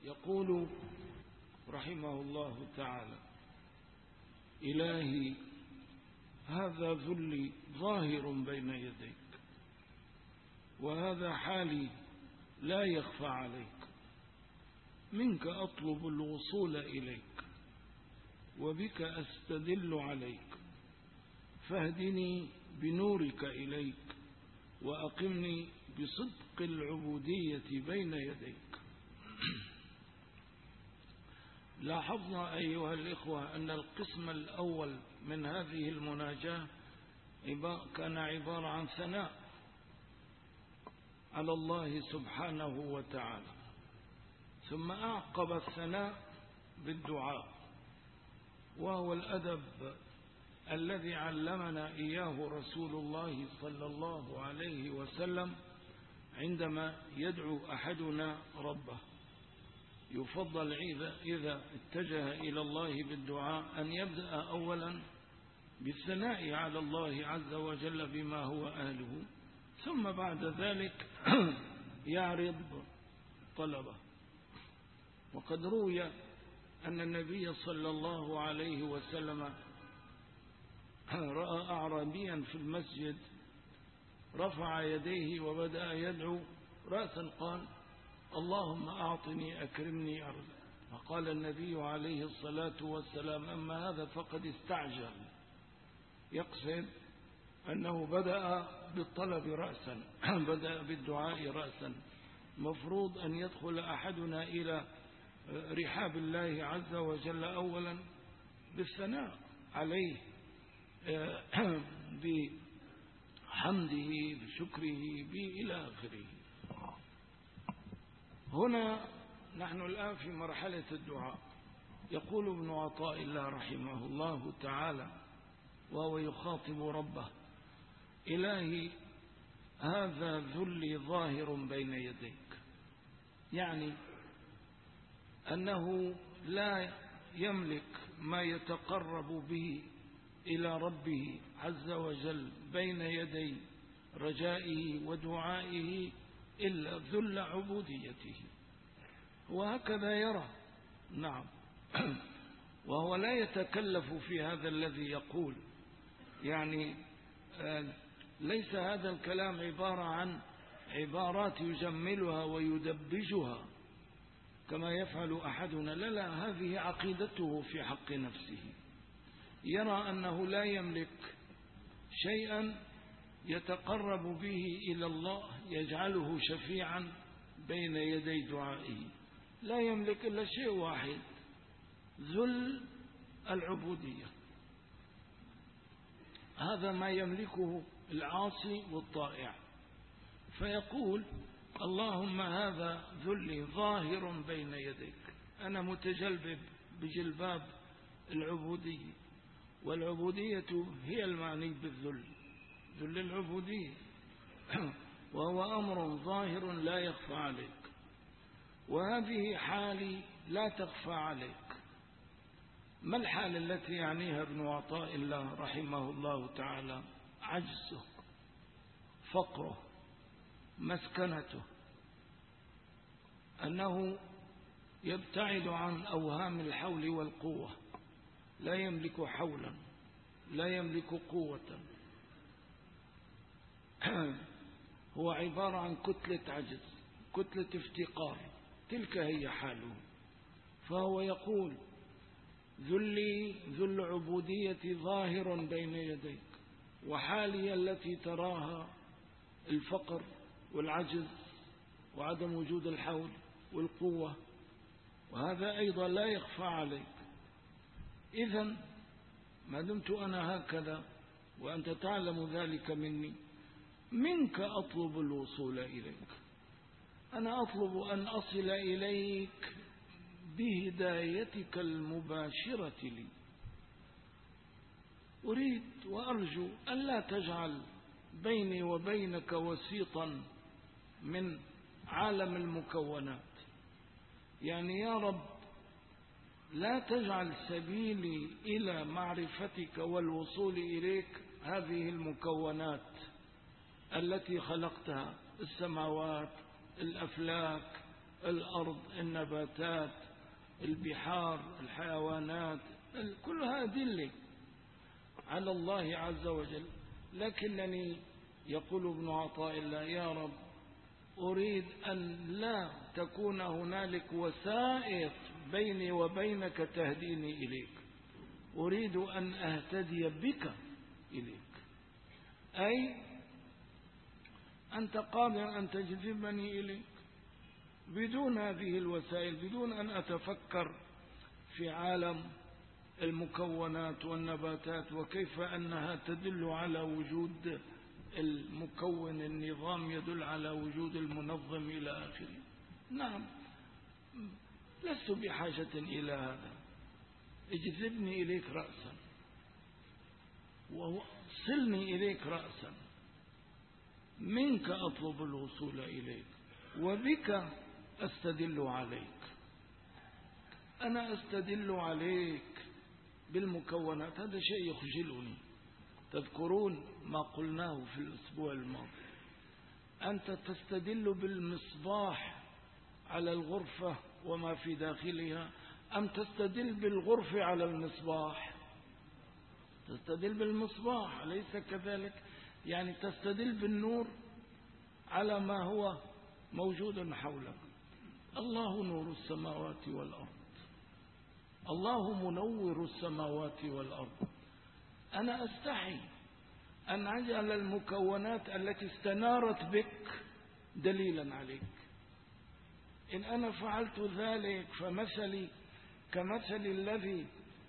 يقول رحمه الله تعالى: إلهي هذا ذلي ظاهر بين يديك، وهذا حالي لا يخفى عليك، منك أطلب الوصول إليك، وبك أستدل عليك، فاهدني بنورك إليك، وأقمني بصدق العبودية بين يديك. لاحظنا أيها الإخوة أن القسم الأول من هذه المناجاة كان عبارة عن ثناء على الله سبحانه وتعالى، ثم أعقب الثناء بالدعاء، وهو الأدب الذي علمنا إياه رسول الله صلى الله عليه وسلم عندما يدعو أحدنا ربه. يفضل إذا اتجه إلى الله بالدعاء أن يبدأ أولا بالثناء على الله عز وجل بما هو أهله، ثم بعد ذلك يعرض طلبه. وقد روي أن النبي صلى الله عليه وسلم رأى أعرابيا في المسجد رفع يديه وبدأ يدعو رأسا، قال: اللهم أعطني أكرمني أرزق. فقال النبي عليه الصلاة والسلام: أما هذا فقد استعجل، يقصد أنه بدأ بالطلب رأسا، بدأ بالدعاء رأسا. مفروض أن يدخل أحدنا إلى رحاب الله عز وجل أولا بالثناء عليه، بحمده بشكره إلى آخره. هنا نحن الآن في مرحلة الدعاء. يقول ابن عطاء الله رحمه الله تعالى وهو يخاطب ربه: إلهي هذا ذلي ظاهر بين يديك، يعني أنه لا يملك ما يتقرب به إلى ربه عز وجل بين يدي رجائه ودعائه إلا ذل عبوديته، وهكذا يرى. نعم. وهو لا يتكلف في هذا الذي يقول، يعني ليس هذا الكلام عبارة عن عبارات يجملها ويدبجها كما يفعل أحدنا، لا، هذه عقيدته في حق نفسه. يرى أنه لا يملك شيئا يتقرب به إلى الله يجعله شفيعا بين يدي دعائه، لا يملك إلا شيء واحد: ذل العبودية. هذا ما يملكه العاصي والطائع. فيقول: اللهم هذا ذلي ظاهر بين يديك، أنا متجلبب بجلباب العبودية، والعبودية هي المعني بالذل، ذل العبودية، وهو أمر ظاهر لا يخفى عليك، وهذه حالي لا تخفى عليك. ما الحال التي يعنيها ابن عطاء الله رحمه الله تعالى؟ عجزه، فقره، مسكنته، أنه يبتعد عن أوهام الحول والقوة، لا يملك حولا، لا يملك قوة، هو عبارة عن كتلة عجز، كتلة افتقار، تلك هي حاله. فهو يقول: ذلي ذل عبوديتي ظاهر بين يديك، وحالي التي تراها الفقر والعجز وعدم وجود الحول والقوة، وهذا أيضا لا يخفى عليك. إذن ما دمت أنا هكذا وأنت تعلم ذلك مني، منك أطلب الوصول إليك. أنا أطلب أن أصل إليك بهدايتك المباشرة لي. أريد وأرجو أن لا تجعل بيني وبينك وسيطا من عالم المكونات، يعني يا رب لا تجعل سبيلي إلى معرفتك والوصول إليك هذه المكونات التي خلقتها: السماوات، الأفلاك، الأرض، النباتات، البحار، الحيوانات، كلها أدلة على الله عز وجل. لكنني يقول ابن عطاء الله: يا رب، أريد أن لا تكون هنالك وسائط بيني وبينك تهديني إليك، أريد أن أهتدي بك إليك، أي أنت قادر أن تجذبني إليك بدون هذه الوسائل، بدون أن أتفكر في عالم المكونات والنباتات وكيف أنها تدل على وجود المكون، النظام يدل على وجود المنظم إلى آخره. نعم، لست بحاجة إلى هذا، اجذبني إليك رأسا وصلني إليك رأسا، منك أطلب الوصول إليك وبك أستدل عليك. أنا أستدل عليك بالمكونات، هذا شيء يخجلني. تذكرون ما قلناه في الأسبوع الماضي، أنت تستدل بالمصباح على الغرفة وما في داخلها، أم تستدل بالغرفة على المصباح؟ تستدل بالمصباح، أليس كذلك؟ يعني تستدل بالنور على ما هو موجود حولك. الله نور السماوات والأرض، الله منور السماوات والأرض. أنا أستحي أن أجعل المكونات التي استنارت بك دليلا عليك. إن أنا فعلت ذلك فمثلي كمثل الذي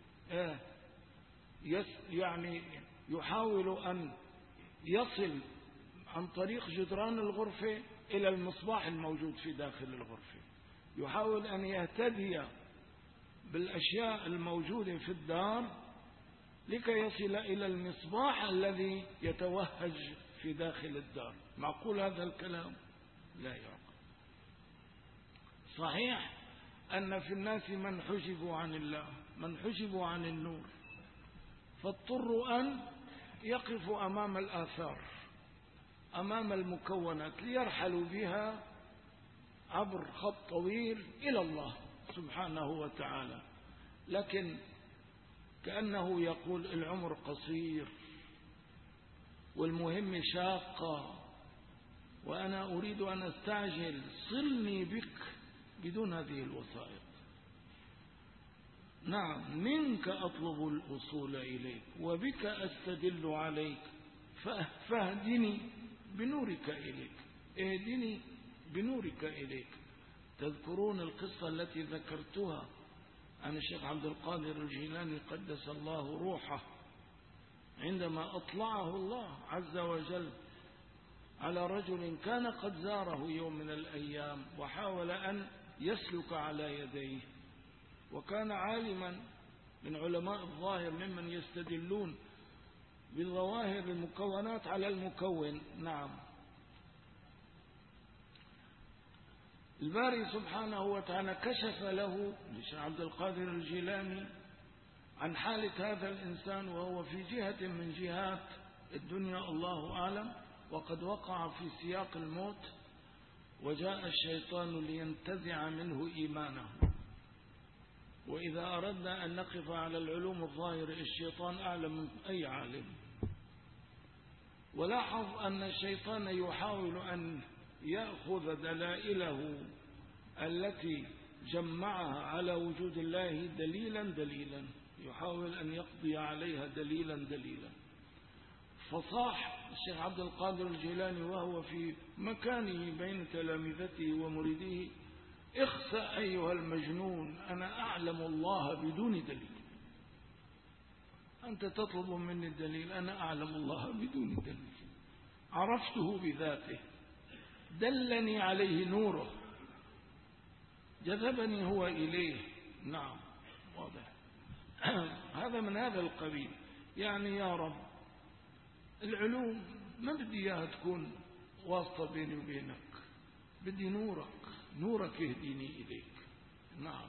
يعني يحاول أن يصل عن طريق جدران الغرفة إلى المصباح الموجود في داخل الغرفة، يحاول أن يهتدي بالأشياء الموجودة في الدار لكي يصل إلى المصباح الذي يتوهج في داخل الدار. معقول هذا الكلام؟ لا يعقل. صحيح أن في الناس من حجبوا عن الله، من حجبوا عن النور، فاضطروا أن يقفوا أمام الآثار، أمام المكونات، ليرحلوا بها عبر خط طويل إلى الله سبحانه وتعالى. لكن كأنه يقول العمر قصير والمهم شاقة وأنا أريد أن أستعجل، صلني بك بدون هذه الوسائط. نعم، منك أطلب الوصول إليك وبك أستدل عليك، فاهدني بنورك إليك، اهدني بنورك إليك. تذكرون القصة التي ذكرتها عن الشيخ عبد القادر الجيلاني قدس الله روحه، عندما أطلعه الله عز وجل على رجل كان قد زاره يوم من الأيام وحاول أن يسلك على يديه، وكان عالما من علماء الظاهر ممن يستدلون بظواهر المكونات على المكون. نعم، الباري سبحانه وتعالى كشف له للشيخ عبد القادر الجيلاني عن حالة هذا الإنسان وهو في جهة من جهات الدنيا الله أعلم، وقد وقع في سياق الموت، وجاء الشيطان لينتزع منه إيمانه. وإذا أردنا أن نقف على العلوم الظاهرة، الشيطان أعلم من أي عالم. ولاحظ أن الشيطان يحاول أن يأخذ دلائله التي جمعها على وجود الله دليلا، يحاول أن يقضي عليها دليلا. فصاح الشيخ عبد القادر الجيلاني وهو في مكانه بين تلامذته ومريديه: اخسأ أيها المجنون، أنا أعلم الله بدون دليل. أنت تطلب مني الدليل، أنا أعلم الله بدون دليل، عرفته بذاته، دلني عليه نوره، جذبني هو إليه. نعم، واضح. هذا من هذا القبيل. يعني يا رب، العلوم ما بدي إياها تكون واسطة بيني وبينك، بدي نورك يهديني إليك. نعم.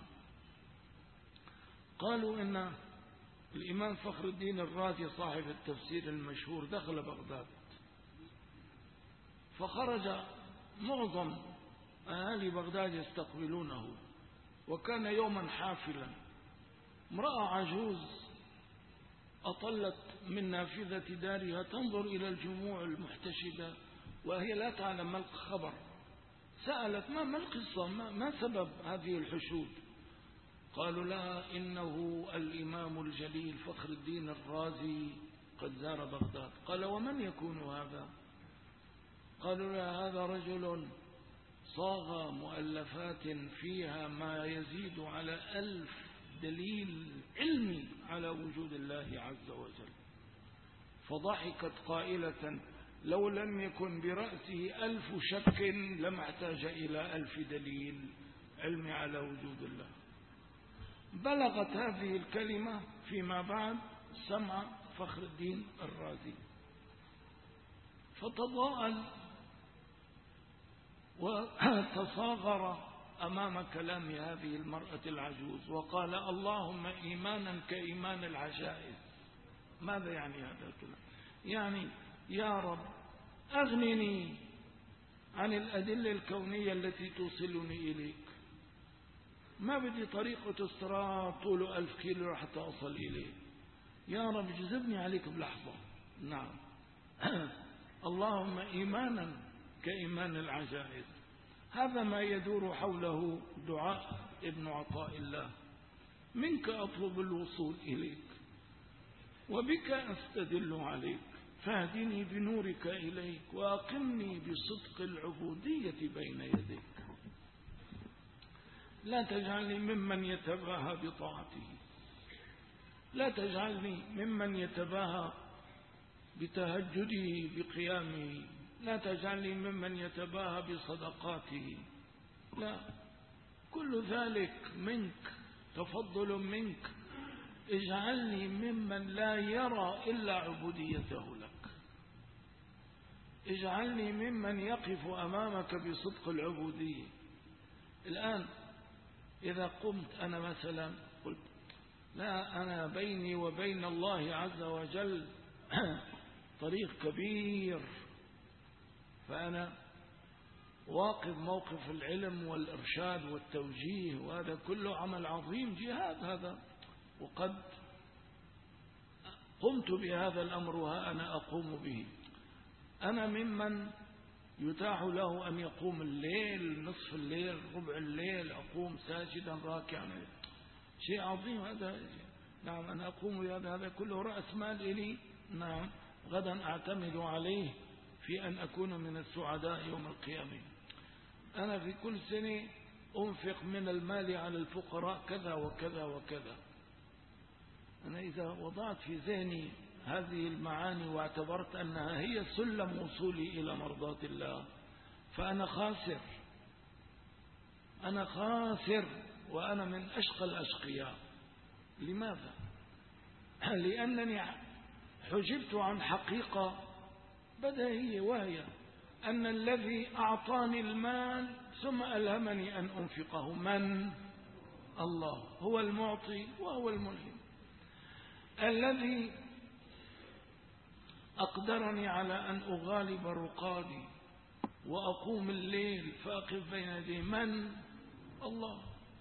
قالوا إن الإمام فخر الدين الرازي صاحب التفسير المشهور دخل بغداد، فخرج معظم أهالي بغداد يستقبلونه، وكان يوما حافلا. امرأة عجوز أطلت من نافذة دارها تنظر إلى الجموع المحتشدة وهي لا تعلم ما الخبر. سألت ما القصة، ما سبب هذه الحشود؟ قالوا لها إنه الإمام الجليل فخر الدين الرازي قد زار بغداد. قال ومن يكون هذا؟ قالوا لها هذا رجل صاغ مؤلفات فيها ما يزيد على 1000 دليل علمي على وجود الله عز وجل. فضحكت قائلة لو لم يكن برأسه 1000 شك لما احتاج إلى 1000 دليل علمي على وجود الله. بلغت هذه الكلمة فيما بعد سمع فخر الدين الرازي، فتضاءل وتصاغر أمام كلام هذه المرأة العجوز وقال اللهم إيمانا كإيمان العجائز. ماذا يعني هذا الكلام؟ يعني يا رب أغنني عن الأدلة الكونية التي توصلني إليك، ما بدي طريق أوتوستراد طوله 1000 كيلو حتى أصل إليه، يا رب جذبني عليك بلحظة. نعم. اللهم إيمانا كإيمان العجائز. هذا ما يدور حوله دعاء ابن عطاء الله. منك أطلب الوصول إليك وبك أستدل عليك، فاهدني بنورك إليك وأقمني بصدق العبودية بين يديك. لا تجعلني ممن يتباهى بطاعته، لا تجعلني ممن يتباهى بتهجده بقيامه، لا تجعلني ممن يتباهى بصدقاته، لا، كل ذلك منك، تفضل منك. اجعلني ممن لا يرى إلا عبوديته لك، اجعلني ممن يقف أمامك بصدق العبودية. الآن إذا قمت أنا مثلا قلت لا، أنا بيني وبين الله عز وجل طريق كبير، فأنا واقف موقف العلم والإرشاد والتوجيه، وهذا كله عمل عظيم، جهاد هذا، وقد قمت بهذا الأمر وها أنا أقوم به. أنا ممن يتاح له أن يقوم الليل، نصف الليل، ربع الليل، أقوم ساجدا راكعا، شيء عظيم هذا. نعم، أنا أقوم بهذا، هذا كله رأس مال إلي. نعم، غدا أعتمد عليه في أن أكون من السعداء يوم القيامة. أنا في كل سنة أنفق من المال على الفقراء كذا وكذا وكذا. أنا إذا وضعت في ذهني هذه المعاني واعتبرت أنها هي سلم وصولي إلى مرضاة الله، فأنا خاسر، أنا خاسر، وأنا من أشقى الأشقياء. لماذا؟ لأنني حجبت عن حقيقة بديهية، وهي أن الذي أعطاني المال ثم ألهمني أن أنفقه من؟ الله، هو المعطي وهو الملهم. الذي أقدرني على أن أغالب رقادي وأقوم الليل فأقف بين يديه من؟ الله.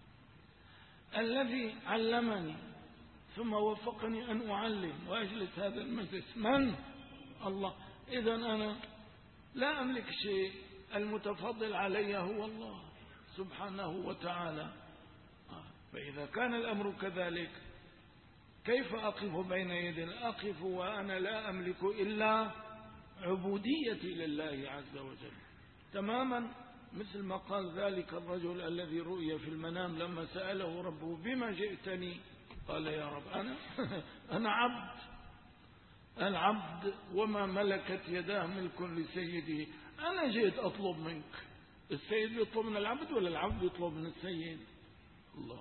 الذي علمني ثم وفقني أن أعلم وأجلس هذا المجلس من؟ الله. إذن أنا لا أملك شيء، المتفضل علي هو الله سبحانه وتعالى. فإذا كان الأمر كذلك كيف أقف بين يدي؟ أقف وأنا لا أملك إلا عبوديتي لله عز وجل، تماما مثل ما قال ذلك الرجل الذي رؤي في المنام لما سأله ربه بما جئتني؟ قال يا رب أنا عبد، العبد وما ملكت يداه ملك لسيده، أنا جئت أطلب منك. السيد يطلب من العبد ولا العبد يطلب من السيد؟ الله.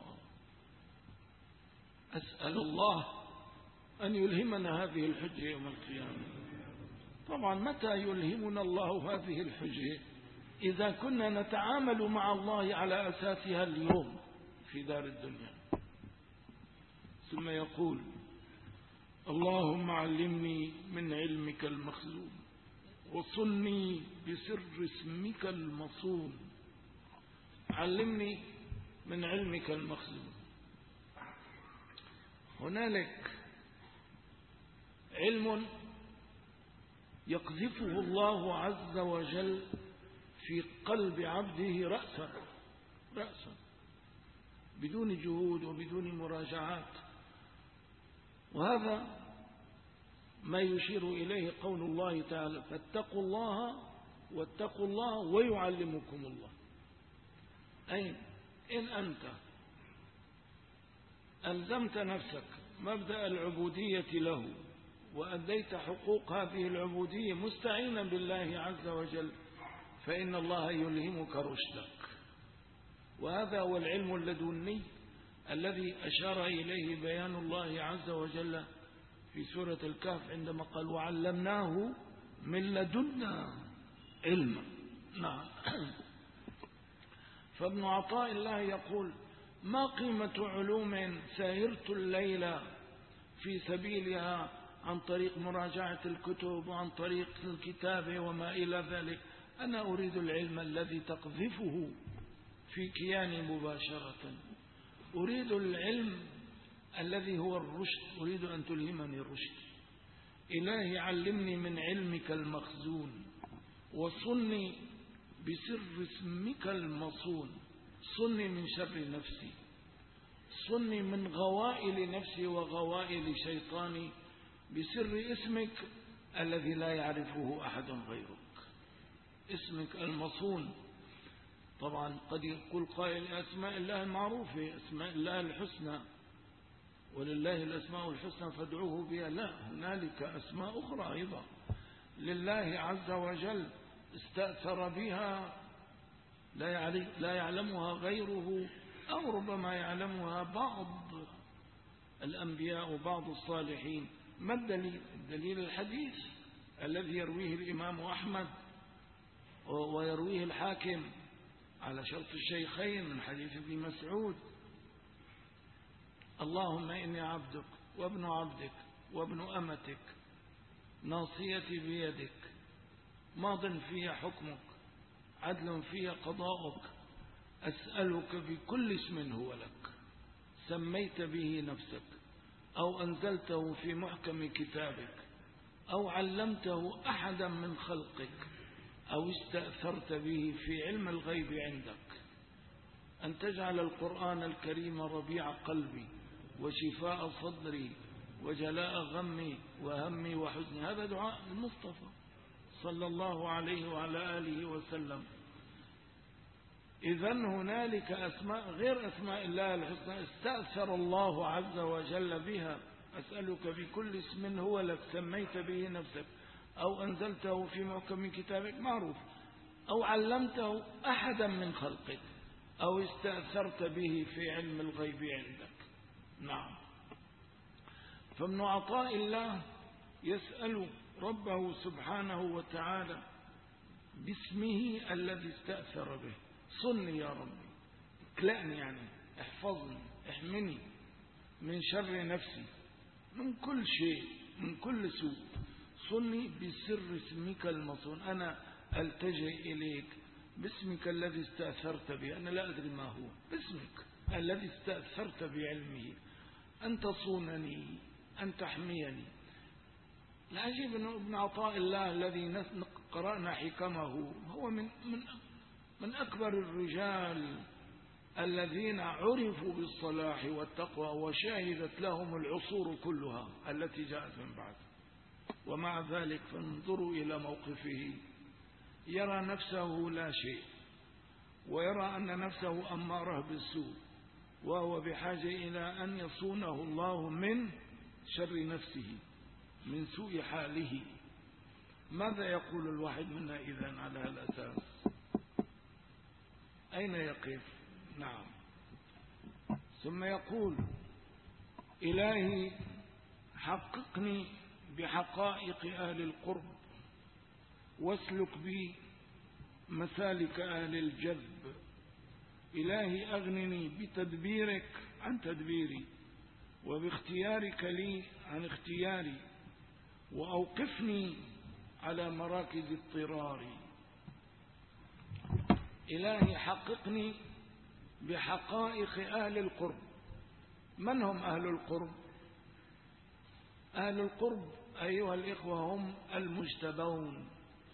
أسأل الله أن يلهمنا هذه الحجة يوم القيامة. طبعا متى يلهمنا الله هذه الحجة؟ إذا كنا نتعامل مع الله على أساسها اليوم في دار الدنيا. ثم يقول اللهم علمني من علمك المخزون وصلني بسر اسمك المصون. علمني من علمك المخزون. هنالك علم يقذفه الله عز وجل في قلب عبده رأسا بدون جهود وبدون مراجعات، وهذا ما يشير إليه قول الله تعالى: فاتقوا الله واتقوا الله ويعلمكم الله. أي إن أنت ألزمت نفسك مبدأ العبودية له وأديت حقوق هذه العبودية مستعينا بالله عز وجل، فإن الله يلهمك رشدك. وهذا هو العلم اللدني الذي أشار إليه بيان الله عز وجل في سورة الكهف عندما قال: وعلمناه من لدنا علما. نعم. فابن عطاء الله يقول: ما قيمة علوم ساهرت الليل في سبيلها عن طريق مراجعة الكتب وعن طريق الكتابة وما إلى ذلك. أنا أريد العلم الذي تقذفه في كياني مباشرة، أريد العلم الذي هو الرشد، أريد أن تلهمني الرشد. إلهي علمني من علمك المخزون، وصني بسر اسمك المصون. صني من شر نفسي، صني من غوائل نفسي وغوائل شيطاني بسر اسمك الذي لا يعرفه أحد غيرك، اسمك المصون. طبعا قد يقول قائل: أسماء الله المعروفة، أسماء الله الحسنى، ولله الأسماء الحسنى فادعوه بها. لا، هنالك أسماء أخرى أيضا لله عز وجل استأثر بها لا يعلمها غيره، أو ربما يعلمها بعض الأنبياء وبعض الصالحين. ما الدليل؟ الدليل الحديث الذي يرويه الإمام أحمد ويرويه الحاكم على شرط الشيخين من حديث ابن مسعود: اللهم إني عبدك وابن عبدك وابن أمتك، ناصيتي بيدك، ماض في حكمك، عدل في قضاؤك، أسألك بكل اسم هو لك سميت به نفسك أو أنزلته في محكم كتابك أو علمته أحدا من خلقك أو استأثرت به في علم الغيب عندك، أن تجعل القرآن الكريم ربيع قلبي وشفاء صدري وجلاء غمي وهمي وحزني. هذا دعاء المصطفى صلى الله عليه وعلى آله وسلم. إذن هنالك أسماء غير أسماء الله الحسنى استأثر الله عز وجل بها: أسألك بكل اسم هو لك سميت به نفسك أو أنزلته في محكم كتابك، معروف، أو علمته أحدا من خلقك أو استأثرت به في علم الغيب عندك. نعم. فابن عطاء الله يسأل ربه سبحانه وتعالى باسمه الذي استأثر به: صني يا ربي، اكلأني، يعني احفظني، احمني من شر نفسي، من كل شيء، من كل سوء. صني بسر اسمك المصون، أنا ألتجئ إليك باسمك الذي استأثرت به، أنا لا أدري ما هو، باسمك الذي استأثرت بعلمه، أن تصونني، أن تحميني. العجيب أن ابن عطاء الله الذي قرأنا حكمه هو من أكبر الرجال الذين عرفوا بالصلاح والتقوى وشاهدت لهم العصور كلها التي جاءت من بعد، ومع ذلك فانظروا إلى موقفه، يرى نفسه لا شيء، ويرى أن نفسه أماره بالسوء، وهو بحاجة إلى أن يصونه الله من شر نفسه، من سوء حاله. ماذا يقول الواحد منا إذن على هذا الأساس؟ أين يقف؟ نعم. ثم يقول: إلهي حققني بحقائق أهل القرب واسلك بي مسالك أهل الجذب. إلهي أغنني بتدبيرك عن تدبيري وباختيارك لي عن اختياري، وأوقفني على مراكز اضطراري. إلهي حققني بحقائق أهل القرب. من هم أهل القرب؟ أهل القرب أيها الإخوة هم المجتبون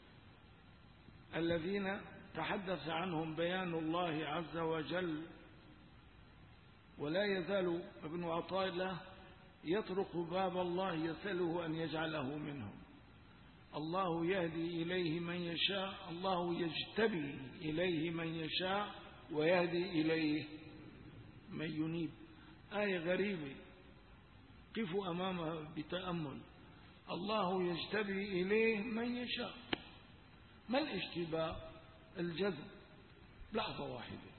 الذين تحدث عنهم بيان الله عز وجل. ولا يزال ابن عطاء الله يطرق باب الله يسأله أن يجعله منهم. الله يهدي إليه من يشاء، الله يجتبي إليه من يشاء ويهدي إليه من ينيب. آية غريبة قفوا أمامها بتأمل. الله يجتبي إليه من يشاء. ما الاجتباء؟ الجذب. لحظة واحدة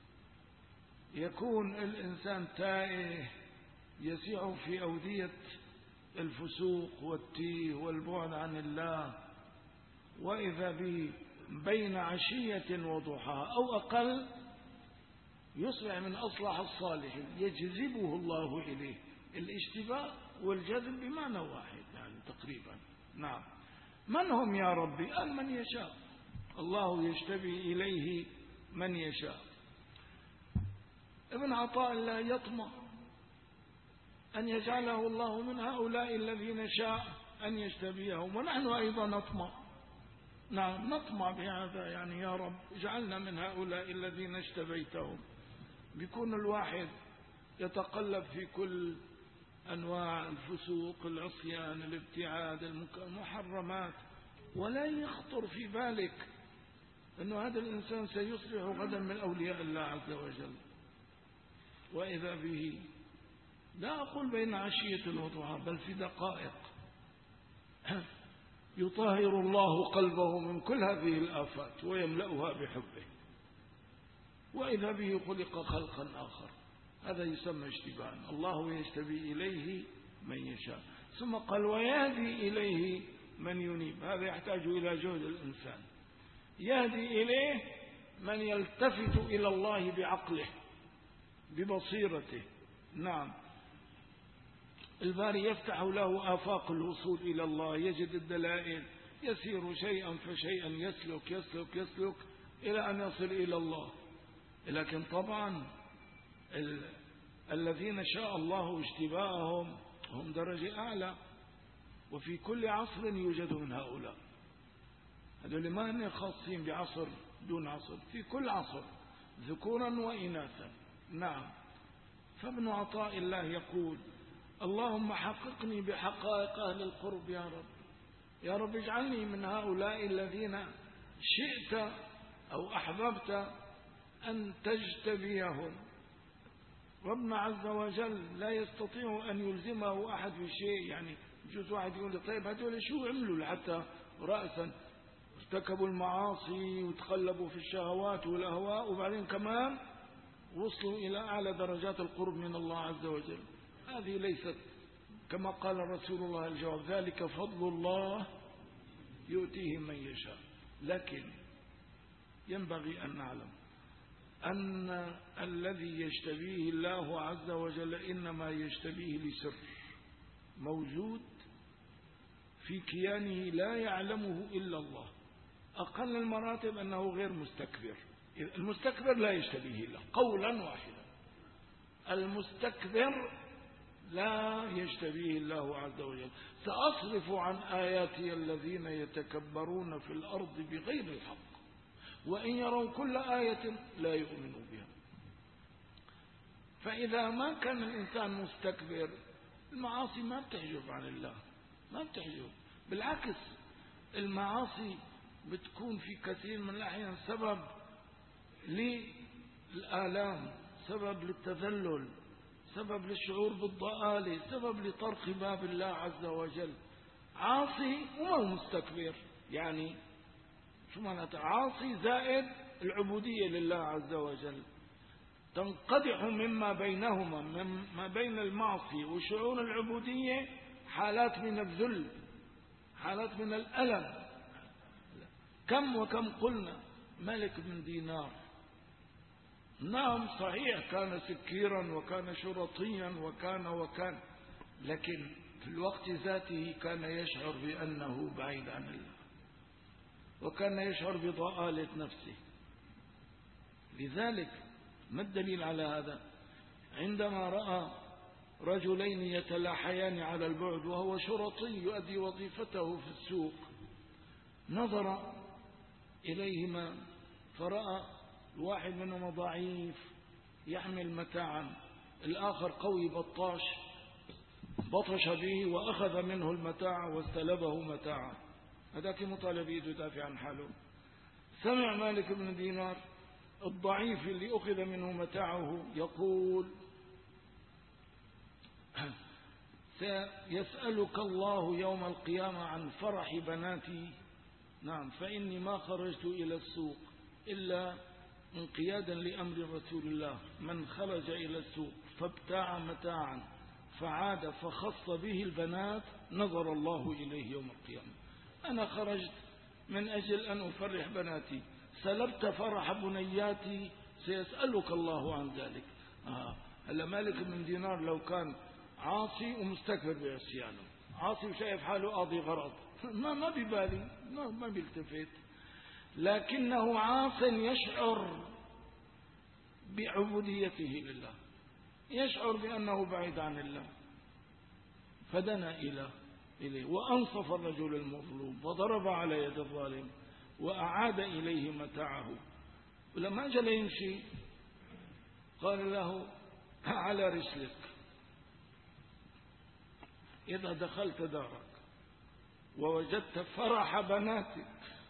يكون الإنسان تائه يسيع في أودية الفسوق والتيه والبعد عن الله، وإذا به بين عشية وضحاها أو أقل يصبح من أصلح الصالحين يجذبه الله إليه. الاجتباء والجذب بمعنى واحد يعني تقريبا. نعم. من هم يا ربي؟ قال من يشاء. الله يجتبي إليه من يشاء. ابن عطاء الله يطمع أن يجعله الله من هؤلاء الذين شاء أن يجتبيهم، ونحن أيضا نطمع. نعم نطمع بهذا، يعني يا رب اجعلنا من هؤلاء الذين اجتبيتهم. بيكون الواحد يتقلب في كل أنواع الفسوق، العصيان، الابتعاد، المحرمات، ولا يخطر في بالك أن هذا الإنسان سيصبح غدا من أولياء الله عز وجل. وإذا به لا أقول بين عشية وضحاها بل في دقائق يطهر الله قلبه من كل هذه الآفات ويملأها بحبه، وإذا به خلق خلقا آخر. هذا يسمى اجتباء. الله يجتبي إليه من يشاء. ثم قال ويهدي إليه من ينيب. هذا يحتاج إلى جهد الإنسان. يهدي إليه من يلتفت إلى الله بعقله ببصيرته. نعم. الباري يفتح له آفاق الوصول إلى الله، يجد الدلائل، يسير شيئا فشيئا، يسلك يسلك يسلك إلى أن يصل إلى الله. لكن طبعا الذين شاء الله اجتباءهم هم درجة أعلى، وفي كل عصر يوجد من هؤلاء. هذول ما هم خاصين بعصر دون عصر، في كل عصر ذكورا وإناثا. نعم. فابن عطاء الله يقول اللهم حققني بحقائق أهل القرب يا رب. يا رب اجعلني من هؤلاء الذين شئت أو أحببت أن تجتبيهم. ربنا عز وجل لا يستطيع أن يلزمه أحد بشيء. يعني يجوز واحد يقول طيب هذول شو عملوا لحتى رأسا ارتكبوا المعاصي وتخلبوا في الشهوات والأهواء وبعدين كمان وصلوا إلى أعلى درجات القرب من الله عز وجل؟ هذه ليست كما قال رسول الله الجواب ذلك فضل الله يؤتيه من يشاء. لكن ينبغي أن نعلم أن الذي يجتبيه الله عز وجل إنما يجتبيه لسر موجود في كيانه لا يعلمه إلا الله. أقل المراتب أنه غير مستكبر. المستكبر لا يجتبيه الله قولا واحدا. المستكبر لا يجتبيه الله عز وجل. سأصرف عن آياتي الذين يتكبرون في الأرض بغير الحق وإن يروا كل آية لا يؤمنوا بها. فإذا ما كان الإنسان مستكبر المعاصي ما بتحجب عن الله، ما بتحجب. بالعكس المعاصي بتكون في كثير من الأحيان سبب للآلام، سبب للتذلل، سبب للشعور بالضآلة، سبب لطرق باب الله عز وجل. عاصي وما هو مستكبر، يعني شو معناته عاصي زائد العبودية لله عز وجل. تنقدح مما بينهما ما بين المعصية وشعور العبودية حالات من الذل، حالات من الألم. كم وكم قلنا ملك بن دينار، نعم صحيح كان سكيرا وكان شرطيا وكان لكن في الوقت ذاته كان يشعر بأنه بعيد عن الله، وكان يشعر بضآلة نفسه. لذلك ما الدليل على هذا؟ عندما رأى رجلين يتلاحيان على البعد وهو شرطي يؤدي وظيفته في السوق، نظر إليهما فرأى الواحد منهما ضعيف يحمل متاعا، الآخر قوي بطاش بطش به وأخذ منه المتاع واستلبه متاعه، هذاك مطالب يدافع عن حاله. سمع مالك بن دينار الضعيف اللي أخذ منه متاعه يقول: سيسألك الله يوم القيامة عن فرح بناتي، نعم، فإني ما خرجت إلى السوق إلا انقيادا لأمر رسول الله، من خرج إلى السوق فابتاع متاعا فعاد فخص به البنات نظر الله إليه يوم القيامة. أنا خرجت من أجل أن أفرح بناتي، سلبت فرح بنياتي، سيسألك الله عن ذلك. هلا مالك بن دينار لو كان عاصي ومستكبر بعصيانه، عاصي وشايف حاله قاضي غرض، ما ببالي، ما بيلتفت، لكنه عاص يشعر بعبوديته لله، يشعر بأنه بعيد عن الله، فدنا إليه وأنصف الرجل المظلوم وضرب على يد الظالم وأعاد إليه متاعه. ولما جل يمشي قال له: على رسلك، إذا دخلت دارك ووجدت فرح بناتك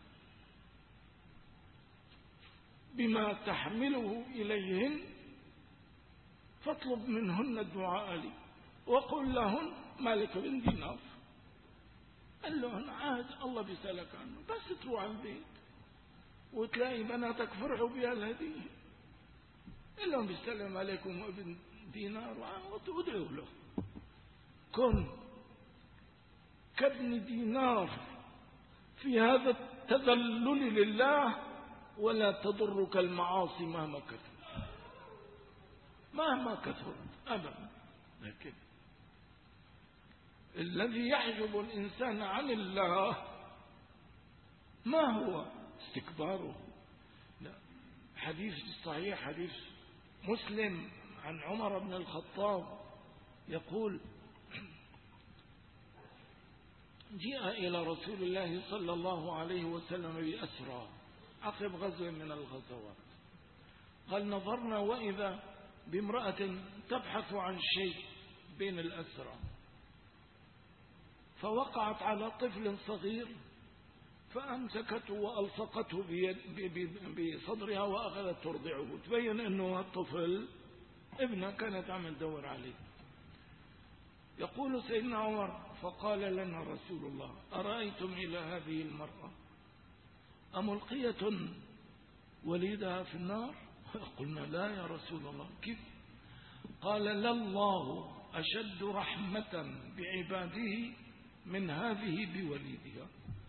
بما تحمله إليهن فاطلب منهن الدعاء لي وقل لهن مالك بن دينار. قال له: عاد الله بيسألك عنه، بس تروح البيت وتلاقي بناتك فرحوا بها الهدية، إلا بيسلم عليكم ابن دينار وادعوا له. كن كابن دينار في هذا التذلل لله، ولا تضرك المعاصي مهما كثرت أبدا. لكن الذي يحجب الإنسان عن الله ما هو استكباره. لا، حديث صحيح، حديث مسلم عن عمر بن الخطاب يقول: جاء إلى رسول الله صلى الله عليه وسلم بأسرى عقب غزو من الغزوات، قال: نظرنا وإذا بامرأة تبحث عن شيء بين الأسرى، فوقعت على طفل صغير فأمسكته وألصقته بصدرها وأخذت ترضعه، تبين أنه الطفل ابنها كانت عم تدور عليه. يقول سيدنا عمر: فقال لنا رسول الله: أرأيتم إلى هذه المرأة أملقية وليدها في النار؟ قلنا: لا يا رسول الله، كيف؟ قال: لله أشد رحمة بعباده من هذه بوليدها.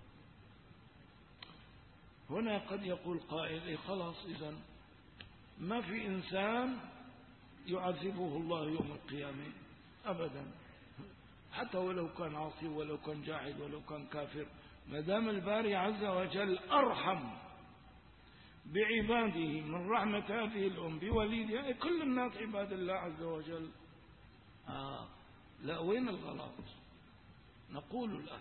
هنا قد يقول قائل: خلاص، إذن ما في إنسان يعذبه الله يوم القيامة أبدا، حتى ولو كان عاصي ولو كان جاحد ولو كان كافر، ما دام الباري عز وجل أرحم بعباده من رحمة هذه الأم بوليدها. كل الناس عباد الله عز وجل. لا، وين الغلط؟ نقول الآن: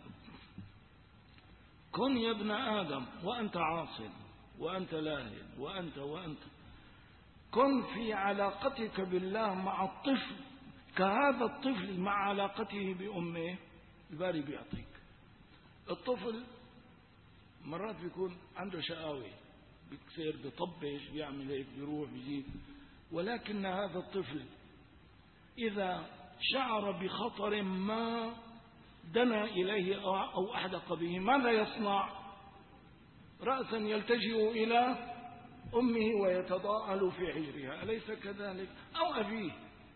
كن يا ابن آدم وأنت عاص وأنت لاهٍ وأنت كن في علاقتك بالله مع الطفل كهذا الطفل مع علاقته بأمه. الباري بيعطيك. الطفل مرات بيكون عنده شقاوة، بيكسر، بيطبش، بيعمل هيك، بيروح بيجيب، ولكن هذا الطفل إذا شعر بخطر ما دنا إليه أو أحدق به، ماذا يصنع؟ رأسا يلتجئ إلى أمه ويتضاءل في حجرها، أليس كذلك؟ أو أبيه.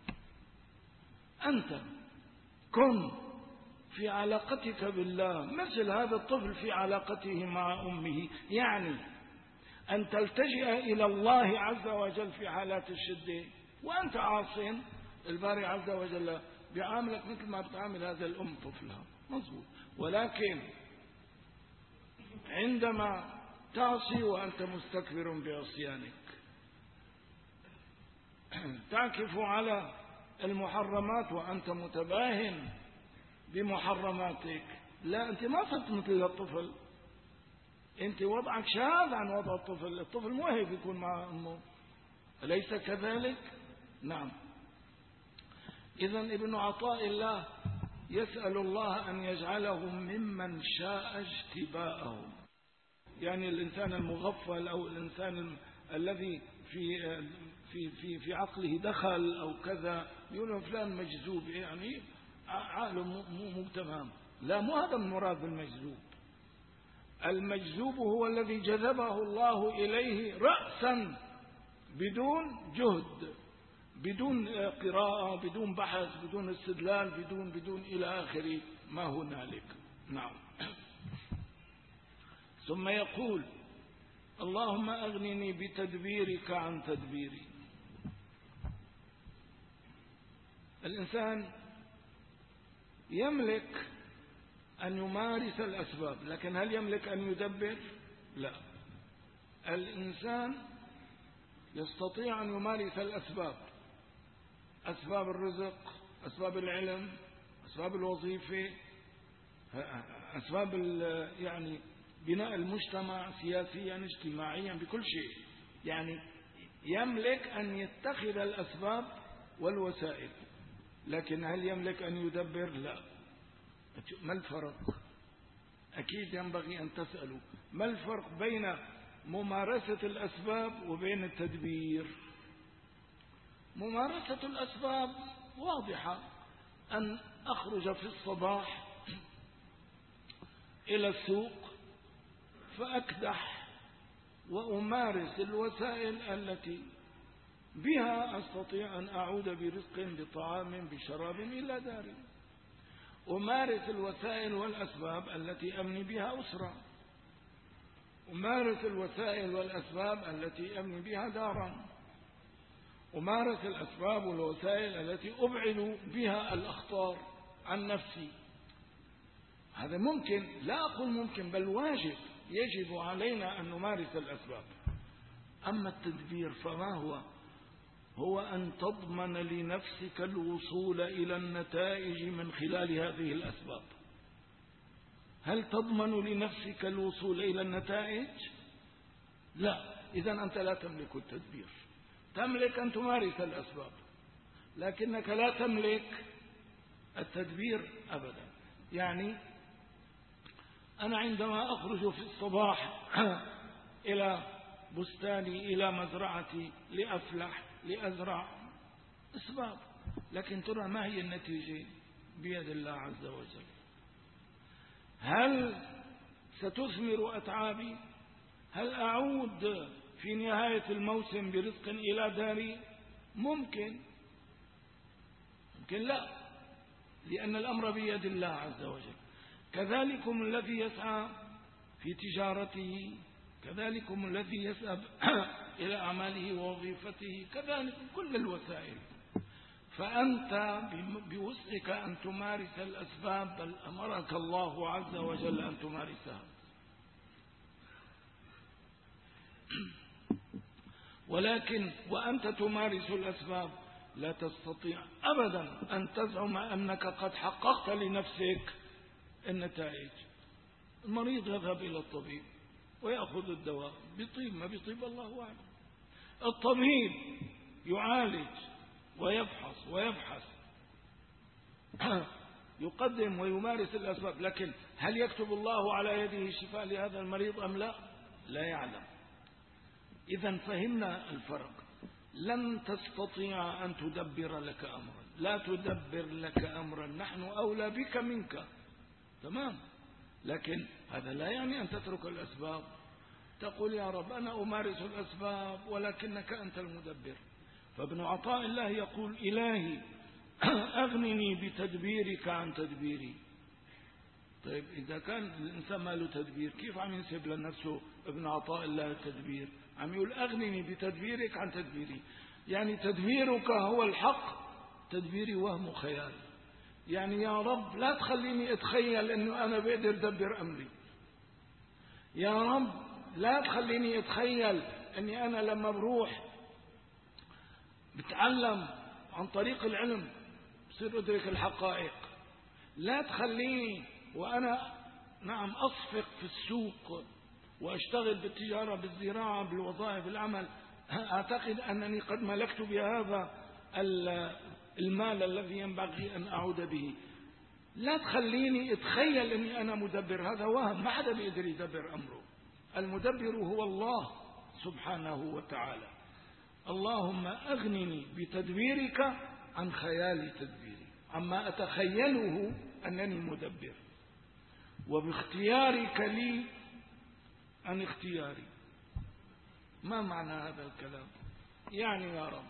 أنت كن في علاقتك بالله مثل هذا الطفل في علاقته مع أمه، يعني أن تلتجئ إلى الله عز وجل في حالات الشدة وأنت عاصٍ. الباري عز وجل بيعاملك مثل ما بتعامل هذا الأم طفلها، مظبوط، ولكن عندما تعصي وأنت مستكبر بعصيانك تعكف على المحرمات وأنت متباهن بمحرماتك. لا، أنت ما صرت مثل الطفل، أنت وضعك شاذ عن وضع الطفل. الطفل مؤهب يكون مع أمه، أليس كذلك؟ نعم. إذن ابن عطاء الله يسأل الله أن يجعله ممن شاء اجتباءه، يعني الإنسان المغفل أو الإنسان الذي في عقله دخل أو كذا، يقول فلان مجذوب، يعني عقله مو تمام. لا، مو هذا المراد بالمجذوب. المجذوب هو الذي جذبه الله إليه رأسا بدون جهد، بدون قراءة، بدون بحث، بدون استدلال، بدون إلى آخر ما هنالك. نعم. ثم يقول اللهم أغنني بتدبيرك عن تدبيري. الإنسان يملك أن يمارس الأسباب، لكن هل يملك أن يدبر؟ لا. الإنسان يستطيع أن يمارس الأسباب، أسباب الرزق، أسباب العلم، أسباب الوظيفة، أسباب يعني بناء المجتمع سياسيا اجتماعيا بكل شيء. يعني يملك أن يتخذ الأسباب والوسائل، لكن هل يملك أن يدبر؟ لا. ما الفرق؟ أكيد ينبغي أن تسألوا ما الفرق بين ممارسة الأسباب وبين التدبير؟ ممارسة الأسباب واضحة، أن أخرج في الصباح إلى السوق فأكدح وأمارس الوسائل التي بها أستطيع أن أعود برزق، بطعام، بشراب إلى داري. أمارس الوسائل والأسباب التي أبني بها أسرة، أمارس الوسائل والأسباب التي أبني بها دارا، أمارس الأسباب والوسائل التي أبعد بها الأخطار عن نفسي. هذا ممكن، لا أقول ممكن، بل واجب، يجب علينا أن نمارس الأسباب. أما التدبير فما هو أن تضمن لنفسك الوصول إلى النتائج من خلال هذه الأسباب. هل تضمن لنفسك الوصول إلى النتائج؟ لا. إذن أنت لا تملك التدبير. تملك أن تمارس الأسباب، لكنك لا تملك التدبير أبدا. يعني أنا عندما أخرج في الصباح إلى بستاني، إلى مزرعتي، لأفلح، لأزرع، أسباب، لكن ترى ما هي النتيجة؟ بيد الله عز وجل. هل ستثمر أتعابي؟ هل أعود في نهاية الموسم برزق إلى داري؟ ممكن لا، لأن الأمر بيد الله عز وجل. كذلكم الذي يسعى في تجارته، كذلكم الذي يسعى إلى أعماله ووظيفته، كذلك كل الوسائل. فأنت بوسعك أن تمارس الأسباب، بل أمرك الله عز وجل أن تمارسها. ولكن وأنت تمارس الأسباب لا تستطيع أبدا أن تزعم أنك قد حققت لنفسك النتائج. المريض يذهب إلى الطبيب ويأخذ الدواء، بيطيب ما بيطيب الله أعلم. الطبيب يعالج ويبحث يقدم ويمارس الأسباب، لكن هل يكتب الله على يده الشفاء لهذا المريض أم لا؟ لا يعلم. إذن فهمنا الفرق. لن تستطيع أن تدبر لك أمرا، لا تدبر لك أمرا، نحن أولى بك منك، تمام، لكن هذا لا يعني أن تترك الأسباب. تقول يا رب أنا أمارس الأسباب ولكنك أنت المدبر. فابن عطاء الله يقول إلهي أغنني بتدبيرك عن تدبيري. طيب إذا كان الإنسان ما له تدبير، كيف عم ينسب لنفسه ابن عطاء الله التدبير؟ عم يقول أغنني بتدبيرك عن تدبيري، يعني تدبيرك هو الحق، تدبيري وهم خيال. يعني يا رب لا تخليني أتخيل أنه أنا بقدر أدبر أمري. يا رب لا تخليني أتخيل أني أنا لما بروح بتعلم عن طريق العلم، بصير أدرك الحقائق. لا تخليني وأنا نعم أصفق في السوق وأشتغل بالتجارة بالزراعة بالوظائف بالعمل أعتقد أنني قد ملكت بهذا المال الذي ينبغي أن أعود به. لا تخليني أتخيل أني أنا مدبر، هذا وهم، ما حدا بيقدر يدبر أمره. المدبر هو الله سبحانه وتعالى. اللهم أغنني بتدبيرك عن خيال تدبيري، عما أتخيله أنني مدبر، وباختيارك لي عن اختياري. ما معنى هذا الكلام؟ يعني يا رب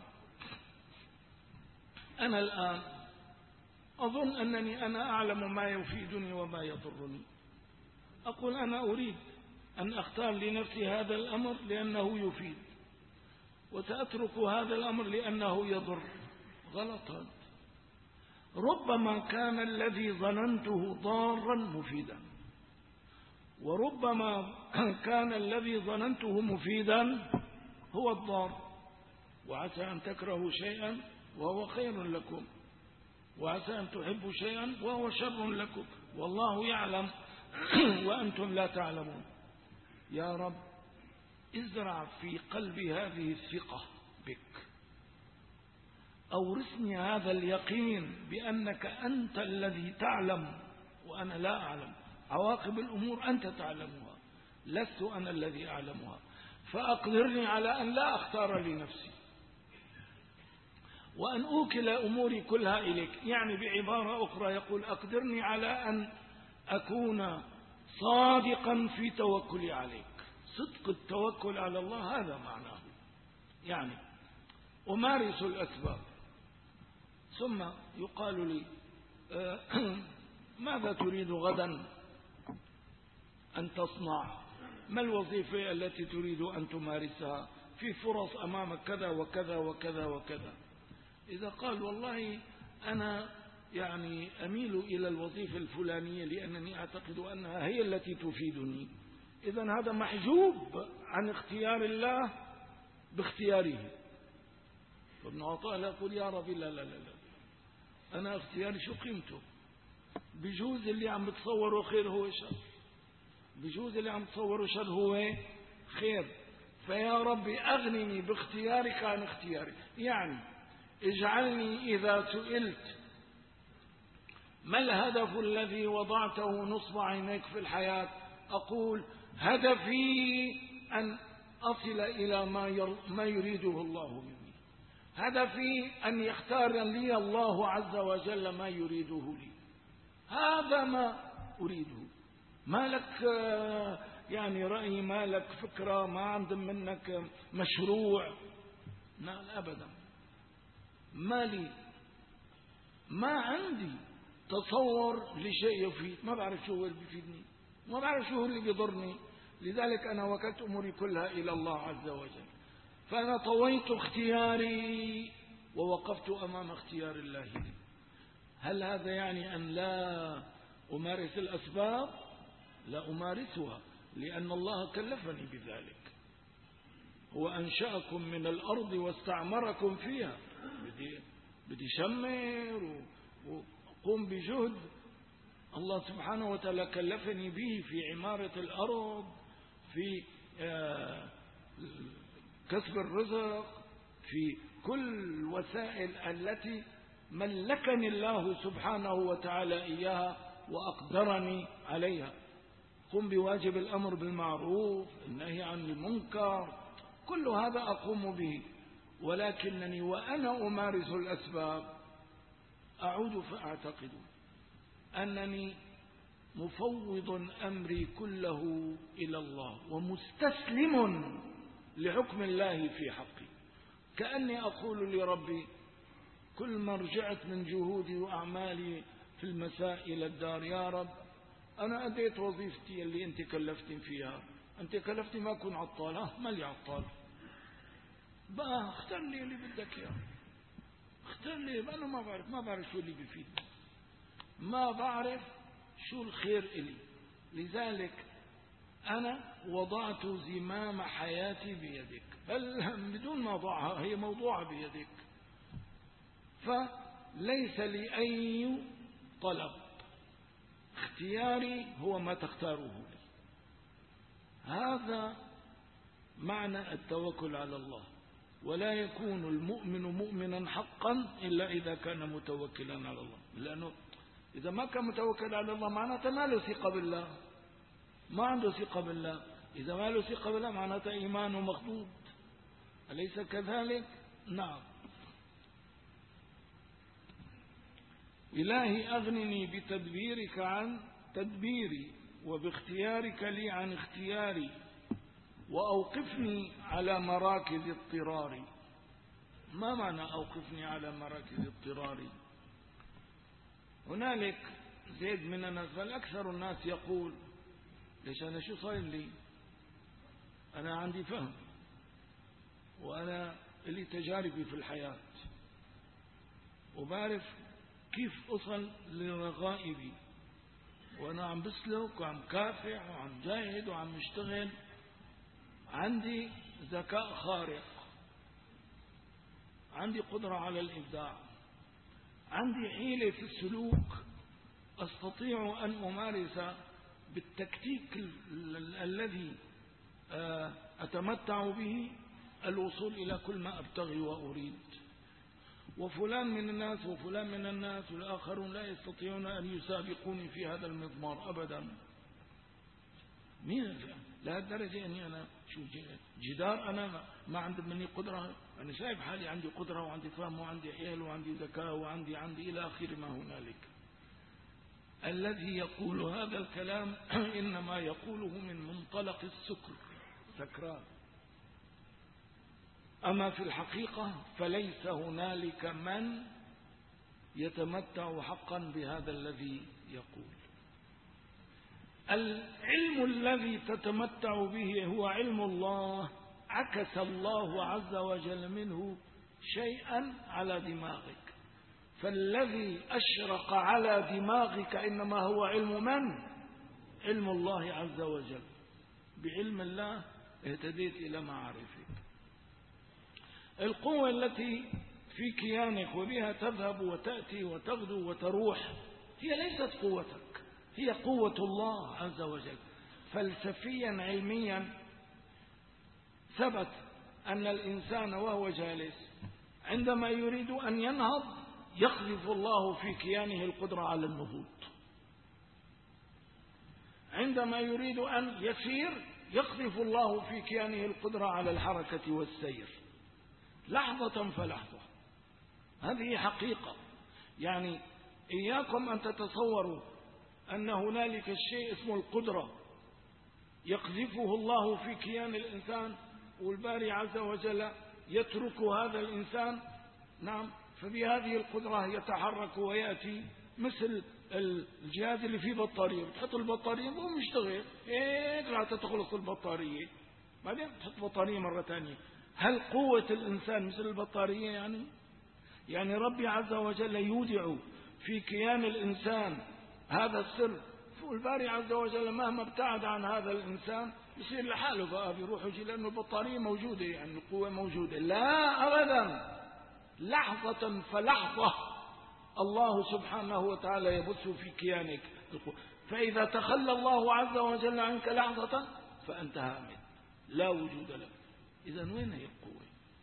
أنا الآن أظن أنني أنا أعلم ما يفيدني وما يضرني. أقول أنا أريد أن أختار لنفسي هذا الأمر لأنه يفيد، وسأترك هذا الأمر لأنه يضر. غلط هذا. ربما كان الذي ظننته ضارا مفيدا، وربما كان الذي ظننته مفيدا هو الضار. وعسى أن تكرهوا شيئا وهو خير لكم، وعسى أن تحبوا شيئا وهو شر لكم، والله يعلم وأنتم لا تعلمون. يا رب ازرع في قلبي هذه الثقة بك، أورثني هذا اليقين بأنك أنت الذي تعلم وأنا لا أعلم. عواقب الأمور أنت تعلمها، لست أنا الذي أعلمها. فأقدرني على أن لا أختار لنفسي، وأن أوكل أموري كلها إليك. يعني بعبارة أخرى يقول أقدرني على أن أكون صادقا في توكلي عليك. صدق التوكل على الله هذا معناه. يعني أمارس الأسباب، ثم يقال لي ماذا تريد غدا أن تصنع؟ ما الوظيفة التي تريد أن تمارسها؟ في فرص أمامك كذا وكذا وكذا وكذا. إذا قال والله أنا يعني أميل إلى الوظيفة الفلانية لأنني أعتقد أنها هي التي تفيدني، إذن هذا محجوب عن اختيار الله باختياره. فابن عطاء يقول يا ربي لا لا لا لا، أنا اختياري شو قيمته؟ بجوز اللي عم بتصوره خير هو شر، بجوز اللي عم بتصوره شر هو خير. فيا ربي أغنني باختيارك عن اختياري. يعني اجعلني إذا سئلت ما الهدف الذي وضعته نصب عينيك في الحياة، أقول هدفي أن أصل إلى ما يريده الله مني، هدفي أن يختار لي الله عز وجل ما يريده لي. هذا ما أريده. ما لك يعني رأي، ما لك فكرة، ما عند منك مشروع، لا أبدا. ما عندي تصور لشيء يفيد، ما بعرف شو هو اللي بيفيدني، ما بعرف شو هو اللي بيضرني. لذلك أنا وكلت أموري كلها إلى الله عز وجل. فأنا طويت اختياري ووقفت أمام اختيار الله لي. هل هذا يعني أن لا أمارس الأسباب؟ لا أمارسها، لأن الله كلفني بذلك. هو أنشأكم من الأرض واستعمركم فيها. بدي شمر وقوم بجهد الله سبحانه وتعالى كلفني به في عمارة الأرض، في كسب الرزق، في كل وسائل التي ملكني الله سبحانه وتعالى إياها وأقدرني عليها. قم بواجب الأمر بالمعروف، النهي عن المنكر، كل هذا أقوم به. ولكنني وأنا أمارس الأسباب أعود فأعتقد أنني مفوض أمري كله إلى الله ومستسلم لحكم الله في حقي. كأني أقول لربي كل ما رجعت من جهودي وأعمالي في المساء إلى الدار، يا رب أنا أديت وظيفتي اللي أنت كلفتني فيها، أنت كلفتني ما أكون عطال، ما لي عطال بقى، اختار لي اللي بدك إياه، اختار لي. أنا ما بعرف شو اللي بيفيدني، ما بعرف شو الخير إلي. لذلك أنا وضعت زمام حياتي بيدك، بل بدون ما أضعها هي موضوعة بيدك. فليس لي أي طلب، اختياري هو ما تختاره لي. هذا معنى التوكل على الله. ولا يكون المؤمن مؤمنا حقا إلا إذا كان متوكلا على الله، لأنه إذا ما كان متوكل على الله معناته ما له ثقة بالله، ما عنده ثقة بالله. إذا ما له ثقة بالله معناته إيمانه مخضوض، أليس كذلك؟ نعم. إلهي أغنني بتدبيرك عن تدبيري، وباختيارك لي عن اختياري، وأوقفني على مراكز اضطراري. ما معنى أوقفني على مراكز اضطراري؟ هنالك زيد من الناس، بل أكثر الناس يقول ليش أنا شو صاير لي؟ أنا عندي فهم، وأنا لي تجاربي في الحياة، وبعرف كيف أصل لرغائبي، وأنا عم بسلك وعم كافح وعم جاهد وعم اشتغل، عندي ذكاء خارق، عندي قدرة على الإبداع، عندي حيلة في السلوك، أستطيع أن أمارس بالتكتيك الذي أتمتع به الوصول إلى كل ما أبتغي وأريد. وفلان من الناس وفلان من الناس والآخرون لا يستطيعون أن يسابقوني في هذا المضمار أبدا. مين لهالدرجة أني أنا شو جدار، أنا ما عندي مني قدرة، أنا شايف حالي عندي قدرة وعندي فهم وعندي حيل وعندي ذكاء وعندي إلى آخر ما هنالك. الذي يقول هذا الكلام إنما يقوله من منطلق السكر، سكران. أما في الحقيقة فليس هنالك من يتمتع حقا بهذا الذي يقول. العلم الذي تتمتع به هو علم الله، عكس الله عز وجل منه شيئا على دماغك. فالذي أشرق على دماغك إنما هو علم من؟ علم الله عز وجل. بعلم الله اهتديت إلى معارفك. القوة التي في كيانك وبها تذهب وتأتي وتغدو وتروح هي ليست قوتك، هي قوة الله عز وجل. فلسفيا علميا ثبت أن الإنسان وهو جالس عندما يريد أن ينهض يقذف الله في كيانه القدرة على النهوض، عندما يريد أن يسير يقذف الله في كيانه القدرة على الحركة والسير، لحظة فلحظة. هذه حقيقة. يعني إياكم أن تتصوروا أن هنالك الشيء اسمه القدرة يقذفه الله في كيان الإنسان والباري عز وجل يترك هذا الإنسان. نعم، فبهذه القدرة يتحرك ويأتي مثل الجهاز اللي فيه بطارية، بتحط البطارية مو مشتغل هيك لا تخلص البطارية، بعدين تحط بطارية مرة ثانية. هل قوة الإنسان مثل البطارية؟ يعني ربي عز وجل يودع في كيان الإنسان هذا السر، والباري عز وجل مهما ابتعد عن هذا الإنسان يصير لحاله بقى بيروح ويجي، لأنه البطارية موجودة، يعني القوة موجودة. لا أبدا، لحظة فلحظة الله سبحانه وتعالى يبث في كيانك القوة. فإذا تخلى الله عز وجل عنك لحظة فأنت هامد لا وجود لك. إذا وين هي القوة؟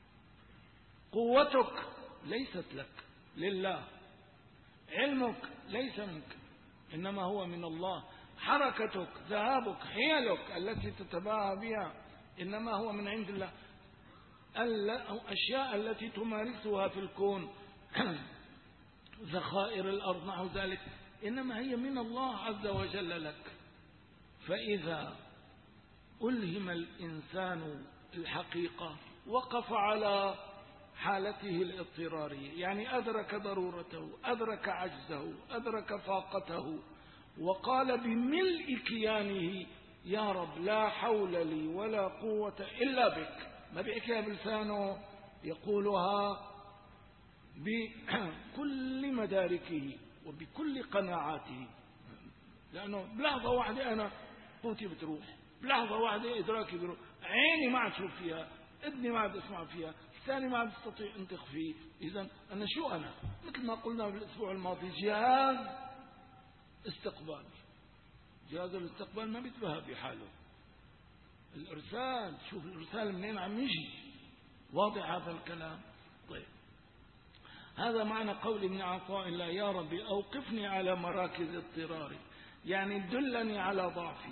قوتك ليست لك، لله. علمك ليس منك إنما هو من الله. حركتك، ذهابك، حيلك التي تتباهى بها إنما هو من عند الله. الأشياء التي تمارسها في الكون ذخائر الأرض نحو ذلك إنما هي من الله عز وجل لك. فإذا ألهم الإنسان الحقيقة وقف على حالته الاضطرارية، يعني أدرك ضرورته، أدرك عجزه، أدرك فاقته، وقال بملء كيانه يا رب لا حول لي ولا قوة إلا بك. ما بيحكيها بلسانه، يقولها بكل مداركه وبكل قناعاته، لأنه بلحظة واحدة أنا قوتي بتروح، بلحظة واحدة إدراكي بيروح، عيني ما عاد شوف فيها، إذني ما عاد أسمع فيها، الثاني ما تستطيع أن تخفيه. إذن أنا شو أنا مثل ما قلنا بالأسبوع الماضي، جهاز استقبال. جهاز الاستقبال ما بيتبهى بحاله. الإرسال، شوف الإرسال منين عم يجي. واضح هذا الكلام؟ طيب، هذا معنى قول ابن عطاء الله: يا ربي أوقفني على مراكز اضطراري، يعني دلني على ضعفي،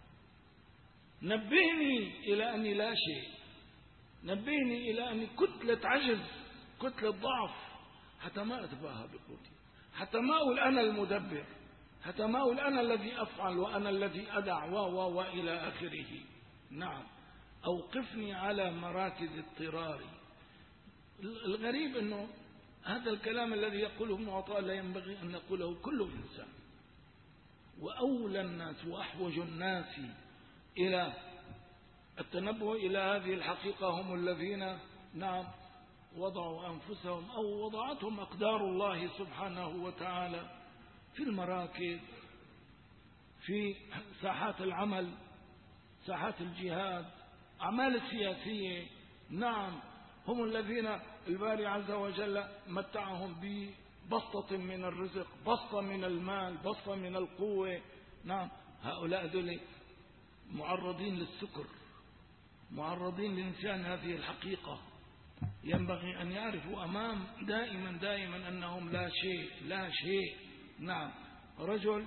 نبهني إلى أني لا شيء، نبهني إلى أني كتلة عجز، كتلة ضعف، حتى ما أتباهى بقوتي، حتى ما أقول أنا المدبر، حتى ما أقول أنا الذي أفعل وأنا الذي أدع وإلى آخره. نعم، أوقفني على مراكز اضطراري. الغريب أنه هذا الكلام الذي يقوله ابن عطاء لا ينبغي أن يقوله كل إنسان. وأولى الناس وأحوج الناس إلى التنبه إلى هذه الحقيقة هم الذين نعم وضعوا أنفسهم أو وضعتهم أقدار الله سبحانه وتعالى في المراكز، في ساحات العمل، ساحات الجهاد، أعمال السياسية. نعم، هم الذين الباري عز وجل متعهم ببسطة من الرزق، بسطة من المال، بسطة من القوة. نعم، هؤلاء دول معرضين للسكر، معرضين لنسيان هذه الحقيقة. ينبغي أن يعرفوا أمام دائما أنهم لا شيء، لا شيء. نعم، رجل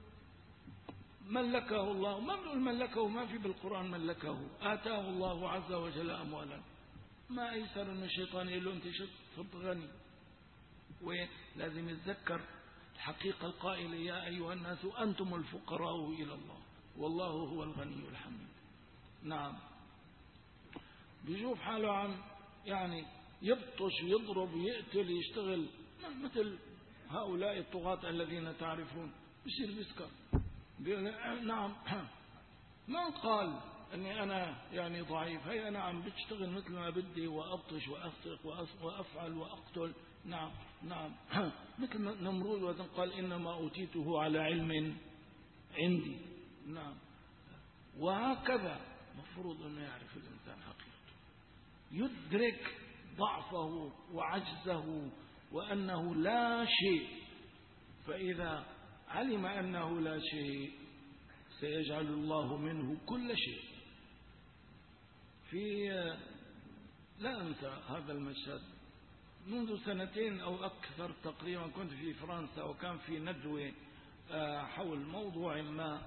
ملكه الله، ما بنقول ملكه، ما في بالقرآن ملكه، آتاه الله عز وجل أموالا. ما أيسر أن الشيطان يقول له أنت صرت غني. ولازم يتذكر الحقيقة القائلة: يا أيها الناس أنتم الفقراء إلى الله والله هو الغني الحميد. نعم، بيشوف حاله عم يعني يبطش ويضرب ويقتل يشتغل مثل هؤلاء الطغاة الذين تعرفون، بيصير بيسكر. نعم، من قال أني أنا يعني ضعيف؟ هي أنا عم بشتغل مثل ما بدي وأبطش وأسرق وأفعل وأقتل. نعم مثل نمرود وذن قال: إنما أوتيته على علم عندي. نعم، وهكذا مفروض أنه يعرف الإنسان حقيقته، يدرك ضعفه وعجزه وأنه لا شيء. فإذا علم أنه لا شيء سيجعل الله منه كل شيء. لا أنسى هذا المشهد. منذ سنتين أو أكثر تقريبا كنت في فرنسا، وكان في ندوة حول موضوع ما،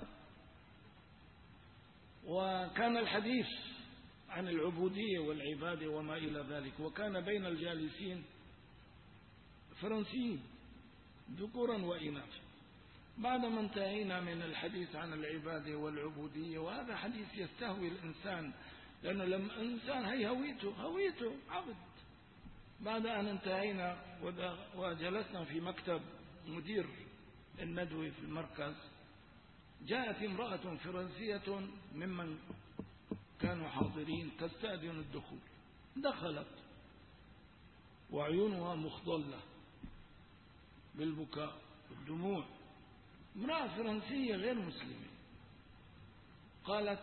وكان الحديث عن العبودية والعبادة وما إلى ذلك، وكان بين الجالسين فرنسيين ذكورا وإناثا. بعدما انتهينا من الحديث عن العبادة والعبودية، وهذا حديث يستهوي الإنسان، لأنه لما الإنسان هي هويته عبد. بعد أن انتهينا وجلسنا في مكتب مدير الندوة في المركز، جاءت امرأة فرنسية ممن كانوا حاضرين تستأذن الدخول. دخلت وعيونها مخضلة بالبكاء والدموع، امرأة فرنسية غير مسلمة. قالت: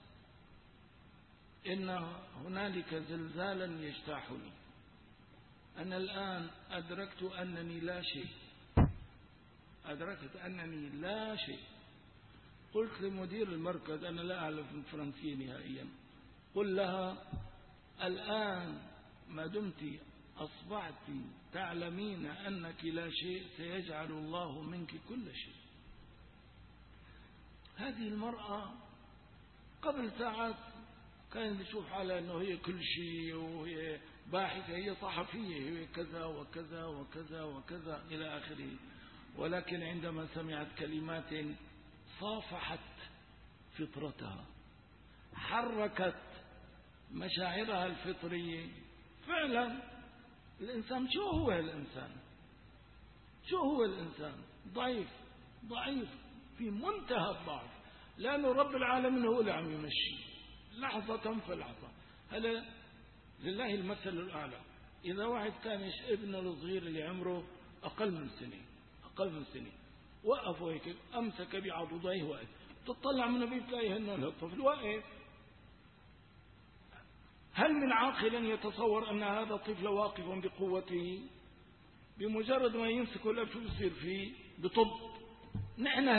إن هنالك زلزالا يجتاحني، أنا الآن أدركت أنني لا شيء، أدركت أنني لا شيء. قلت لمدير المركز: أنا لا أعرف الفرنسية نهائيا، قل لها: الآن ما دمت أصبحت تعلمين أنك لا شيء سيجعل الله منك كل شيء. هذه المرأة قبل ساعات كانت تشوف حالها أنه هي كل شيء، وهي باحثة، هي صحفية، هي كذا وكذا وكذا وكذا إلى آخره. ولكن عندما سمعت كلمات صافحت فطرتها، حركت مشاعرها الفطرية. فعلا الإنسان شو هو الإنسان؟ شو هو الإنسان؟ ضعيف في منتهى الضعف، لأنه رب العالمين هو اللي عم يمشي لحظة فلحظة. هذا لله المثل الأعلى. إذا واحد كان ابنه الصغير اللي عمره أقل من سنة وقفوا هيك، أمسك بعضديه واقف، تطلع من البيت تلاقيه إنه الطفل واقف. هل من عاقل يتصور أن هذا الطفل واقف بقوته؟ بمجرد ما يمسك الأب شو بصير فيه؟ بطب. نحن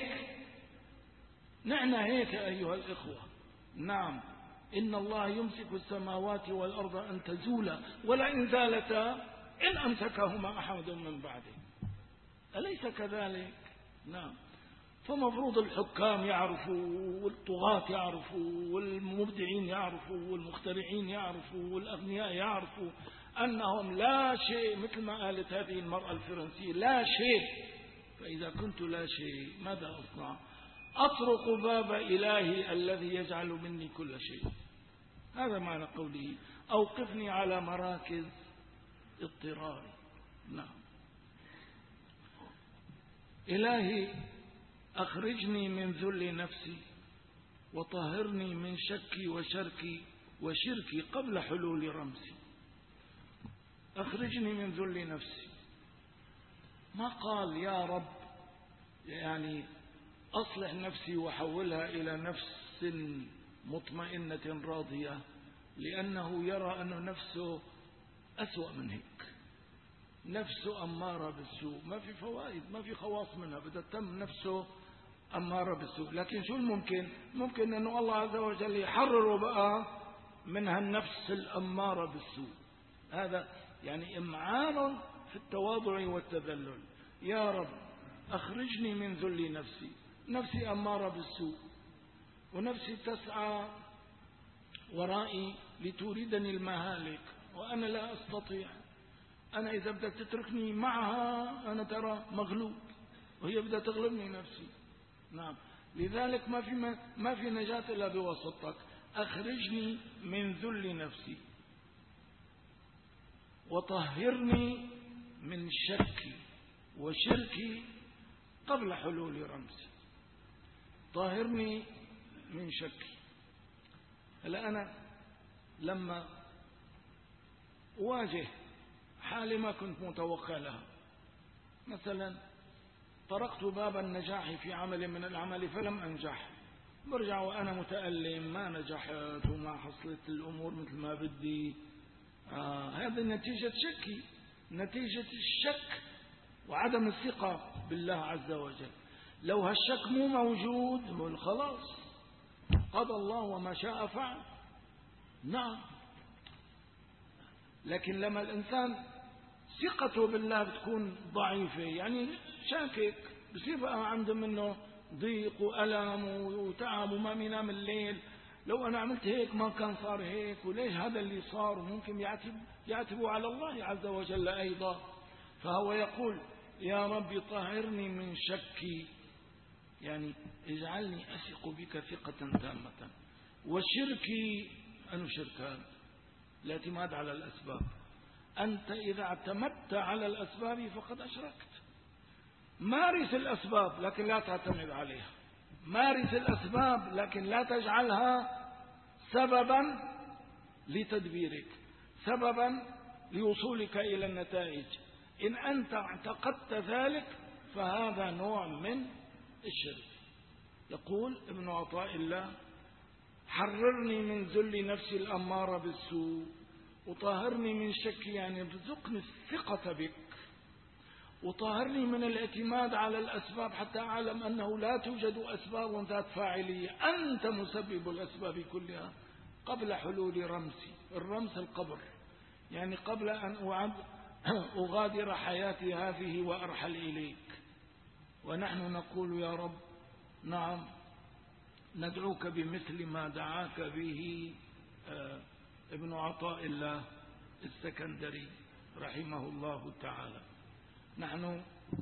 هيك أيها الإخوة. نعم، إن الله يمسك السماوات والأرض أن تزولا ولئن زالتا إن أمسكهما أحد من بعده. أليس كذلك؟ نعم. فمفروض الحكام يعرفوا، والطغاة يعرفوا، والمبدعين يعرفوا، والمخترعين يعرفوا، والأغنياء يعرفوا أنهم لا شيء، مثل ما قالت هذه المرأة الفرنسية لا شيء. فإذا كنت لا شيء ماذا أصنع؟ أطرق باب إلهي الذي يجعل مني كل شيء. هذا معنى قوله أوقفني على مراكز اضطراري. نعم. إلهي أخرجني من ذل نفسي وطهرني من شكي وشركي قبل حلول رمسي. أخرجني من ذل نفسي، ما قال يا رب يعني أصلح نفسي وحولها إلى نفس مطمئنة راضية، لأنه يرى أن نفسه أسوأ من هيك. نفسه أمارة بالسوء، ما في فوائد، ما في خواص منها، بدها تم نفسه أمارة بالسوء. لكن شو الممكن؟ ممكن أنه الله عز وجل يحرره بقى منها النفس الأمارة بالسوء. هذا يعني إمعان في التواضع والتذلل. يا رب أخرجني من ذل نفسي، نفسي أمارة بالسوء، ونفسي تسعى ورائي لتوردني المهالك وأنا لا أستطيع. أنا إذا بدك تتركني معها أنا ترى مغلوب، وهي بدها تغلبني نفسي. نعم. لذلك ما في نجاة إلا بواسطتك. أخرجني من ذل نفسي وطهرني من شكي وشركي قبل حلول رمسي. طهرني من شكي. هلا أنا لما أواجه حالي ما كنت متوقع لها، مثلا طرقت باب النجاح في عمل من الأعمال فلم أنجح، برجع وأنا متألم، ما نجحت وما حصلت الأمور مثل ما بدي. هذا نتيجة شكي، نتيجة الشك وعدم الثقة بالله عز وجل. لو هالشك مو موجود خلاص قضى الله وما شاء فعل. نعم. لكن لما الإنسان ثقته بالله بتكون ضعيفة، يعني شاكك، بصير بقى عنده منه ضيق وألم وتعب وما بينام الليل. لو أنا عملت هيك ما كان صار هيك، وليش هذا اللي صار؟ ممكن يعتب على الله عز وجل أيضا. فهو يقول يا رب طهرني من شكي، يعني اجعلني أثق بك ثقة تامة. وشركي، أنه شركان الاعتماد على الأسباب. أنت إذا اعتمدت على الأسباب فقد أشركت. مارس الأسباب لكن لا تعتمد عليها، مارس الأسباب لكن لا تجعلها سببا لتدبيرك، سببا لوصولك إلى النتائج. إن أنت اعتقدت ذلك فهذا نوع من الشرك. يقول ابن عطاء الله حررني من ذل نفسي الأمارة بالسوء وطهرني من شك، يعني ارزقني الثقة بك، وطهرني من الاعتماد على الأسباب حتى أعلم أنه لا توجد أسباب ذات فاعلية، أنت مسبب الأسباب كلها قبل حلول رمسي. الرمس القبر، يعني قبل أن أغادر حياتي هذه وأرحل إليك. ونحن نقول يا رب نعم ندعوك بمثل ما دعاك به ابن عطاء الله السكندري رحمه الله تعالى. نحن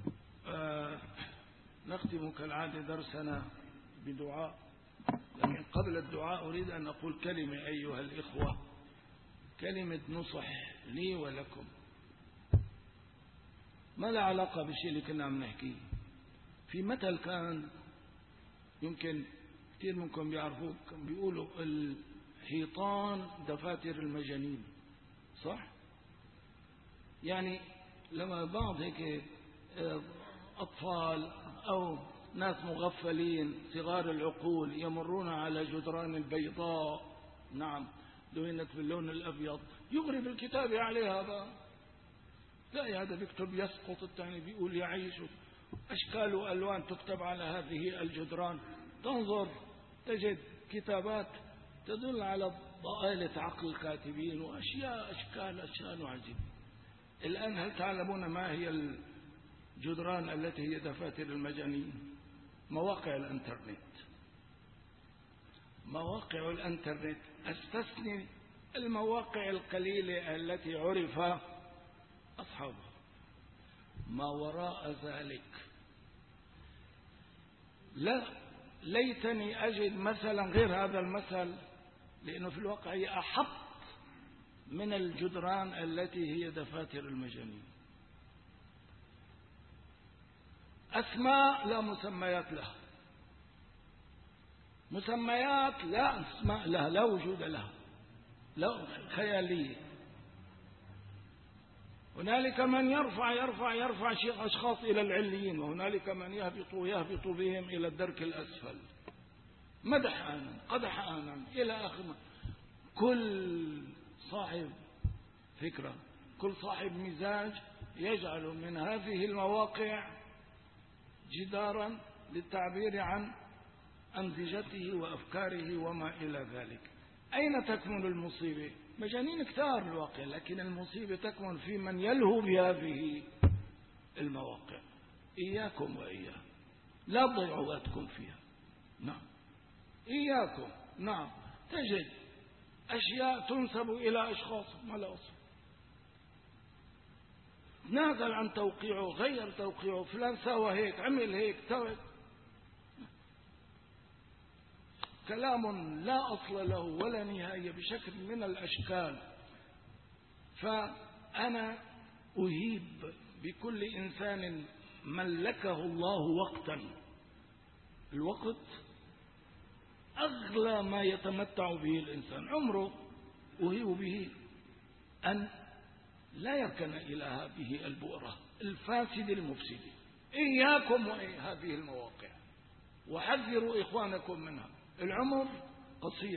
نختم كالعادة درسنا بدعاء، لكن قبل الدعاء أريد أن أقول كلمة أيها الإخوة، كلمة نصح لي ولكم، ما لا علاقة بالشيء اللي كنا عم نحكيه. في مثل كان يمكن كثير منكم بيعرفوه، بيقولوا الحيطان دفاتر المجانين، صح؟ يعني لما بعض هيك أطفال أو ناس مغفلين صغار العقول يمرون على جدران البيضاء، نعم، دهنت باللون الأبيض، يغري بالكتاب عليها بقى. لا، هذا بيكتب يسقط، الثاني بيقول يعيش، أشكال وألوان تكتب على هذه الجدران. تنظر تجد كتابات تدل على ضآلة عقل الكاتبين وأشياء أشكال وعجيب. الآن هل تعلمون ما هي الجدران التي هي دفاتر المجانين؟ مواقع الانترنت. مواقع الانترنت، استثني المواقع القليلة التي عرف أصحابها. ما وراء ذلك لا، ليتني أجد مثلا غير هذا المثل، لأنه في الواقع هي أحط من الجدران التي هي دفاتر المجانين. أسماء لا مسميات لها، مسميات لا أسماء لها، لا وجود لها، لا، خيالية. هنالك من يرفع أشخاص إلى العليين، وهنالك من يهبط بهم إلى الدرك الأسفل، مدح آنا قدح آنا إلى آخر. كل صاحب فكرة، كل صاحب مزاج يجعل من هذه المواقع جدارا للتعبير عن أمزجته وأفكاره وما إلى ذلك. أين تكمن المصيبة؟ مجانين كتار الواقع، لكن المصيبة تكمن في من يلهو بهذه المواقع. إياكم وإياه، لا تضيعوا وقتكم فيها. نعم، إياكم. نعم، تجد أشياء تنسب إلى أشخاص ما لا أصل، نازل عن توقيعه، غير توقيعه، فلان سوى هيك، عمل هيك، ترك كلام لا أصل له ولا نهاية بشكل من الأشكال. فأنا أهيب بكل إنسان ملكه الله وقتا. الوقت أغلى ما يتمتع به الإنسان، عمره أهيب به أن لا يركن إلى هذه البؤرة الفاسدة المفسدة. إياكم وهذه المواقع، وحذروا إخوانكم منها. العمر قصير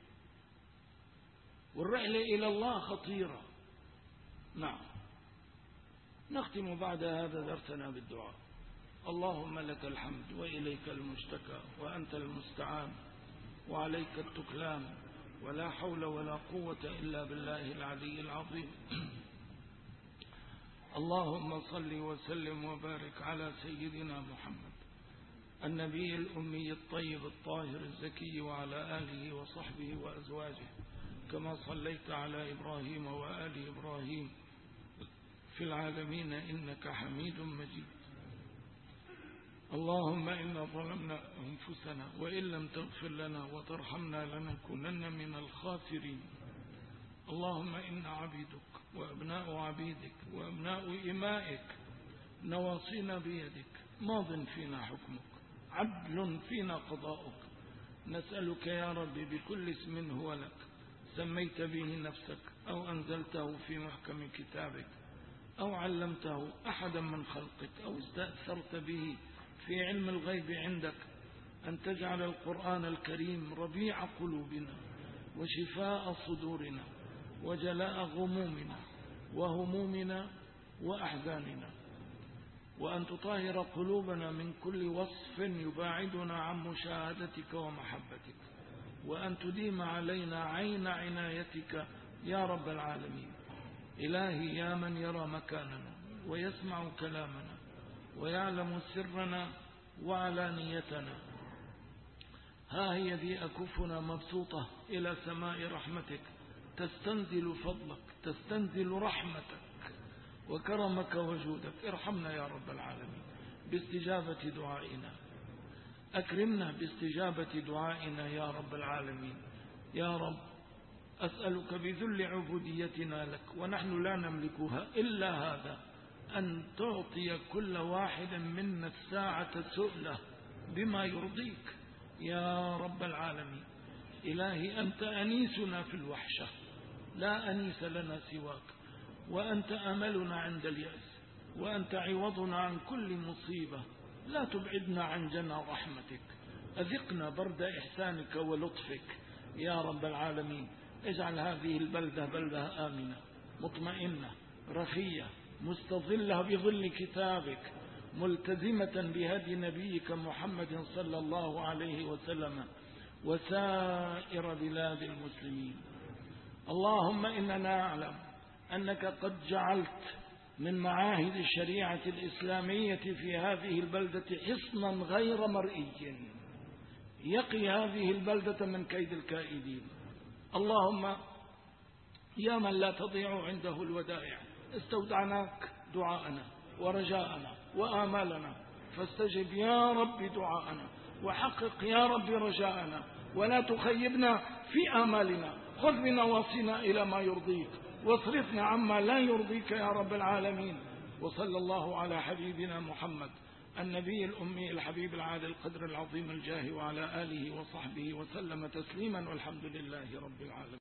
والرحلة إلى الله خطيرة. نعم، نختم بعد هذا درسنا بالدعاء. اللهم لك الحمد وإليك المشتكى وأنت المستعان وعليك التكلان، ولا حول ولا قوة إلا بالله العلي العظيم. اللهم صل وسلم وبارك على سيدنا محمد النبي الأمي الطيب الطاهر الزكي، وعلى آله وصحبه وأزواجه، كما صليت على إبراهيم وآل إبراهيم في العالمين إنك حميد مجيد. اللهم إنا ظلمنا أنفسنا وإن لم تغفر لنا وترحمنا لنكونن من الخاسرين. اللهم إنا عبيدك وأبناء عبيدك وأبناء إمائك، نواصينا بيدك، ماض فينا حكمك، عدل فينا قضاؤك. نسألك يا رب بكل اسم هو لك سميت به نفسك أو أنزلته في محكم كتابك أو علمته أحدا من خلقك أو استأثرت به في علم الغيب عندك، أن تجعل القرآن الكريم ربيع قلوبنا وشفاء صدورنا وجلاء غمومنا وهمومنا وأحزاننا، وأن تطهر قلوبنا من كل وصف يباعدنا عن مشاهدتك ومحبتك، وأن تديم علينا عين عنايتك يا رب العالمين. إلهي يا من يرى مكاننا ويسمع كلامنا ويعلم سرنا وعلانيتنا، ها هي ذي أكفنا مبسوطة إلى سماء رحمتك، تستنزل فضلك، تستنزل رحمتك وكرمك وجودك. ارحمنا يا رب العالمين باستجابة دعائنا، أكرمنا باستجابة دعائنا يا رب العالمين. يا رب أسألك بذل عبوديتنا لك ونحن لا نملكها إلا هذا، أن تعطي كل واحد منا الساعة سؤله بما يرضيك يا رب العالمين. إلهي أنت أنيسنا في الوحشة، لا أنيس لنا سواك، وأنت أملنا عند اليأس، وأنت عوضنا عن كل مصيبة. لا تبعدنا عن جنى رحمتك، أذقنا برد إحسانك ولطفك يا رب العالمين. اجعل هذه البلدة بلدة آمنة مطمئنة رخية مستظلة بظل كتابك ملتزمة بهدي نبيك محمد صلى الله عليه وسلم وسائر بلاد المسلمين. اللهم إننا نعلم أنك قد جعلت من معاهد الشريعة الإسلامية في هذه البلدة حصنا غير مرئي يقي هذه البلدة من كيد الكائدين. اللهم يا من لا تضيع عنده الودائع استودعناك دعاءنا ورجاءنا وآمالنا فاستجب يا رب دعاءنا وحقق يا رب رجاءنا ولا تخيبنا في آمالنا. خذ بنواصينا إلى ما يرضيك واصرفنا عما لا يرضيك يا رب العالمين. وصلى الله على حبيبنا محمد النبي الأمي الحبيب العالي القدر العظيم الجاه وعلى آله وصحبه وسلم تسليما والحمد لله رب العالمين.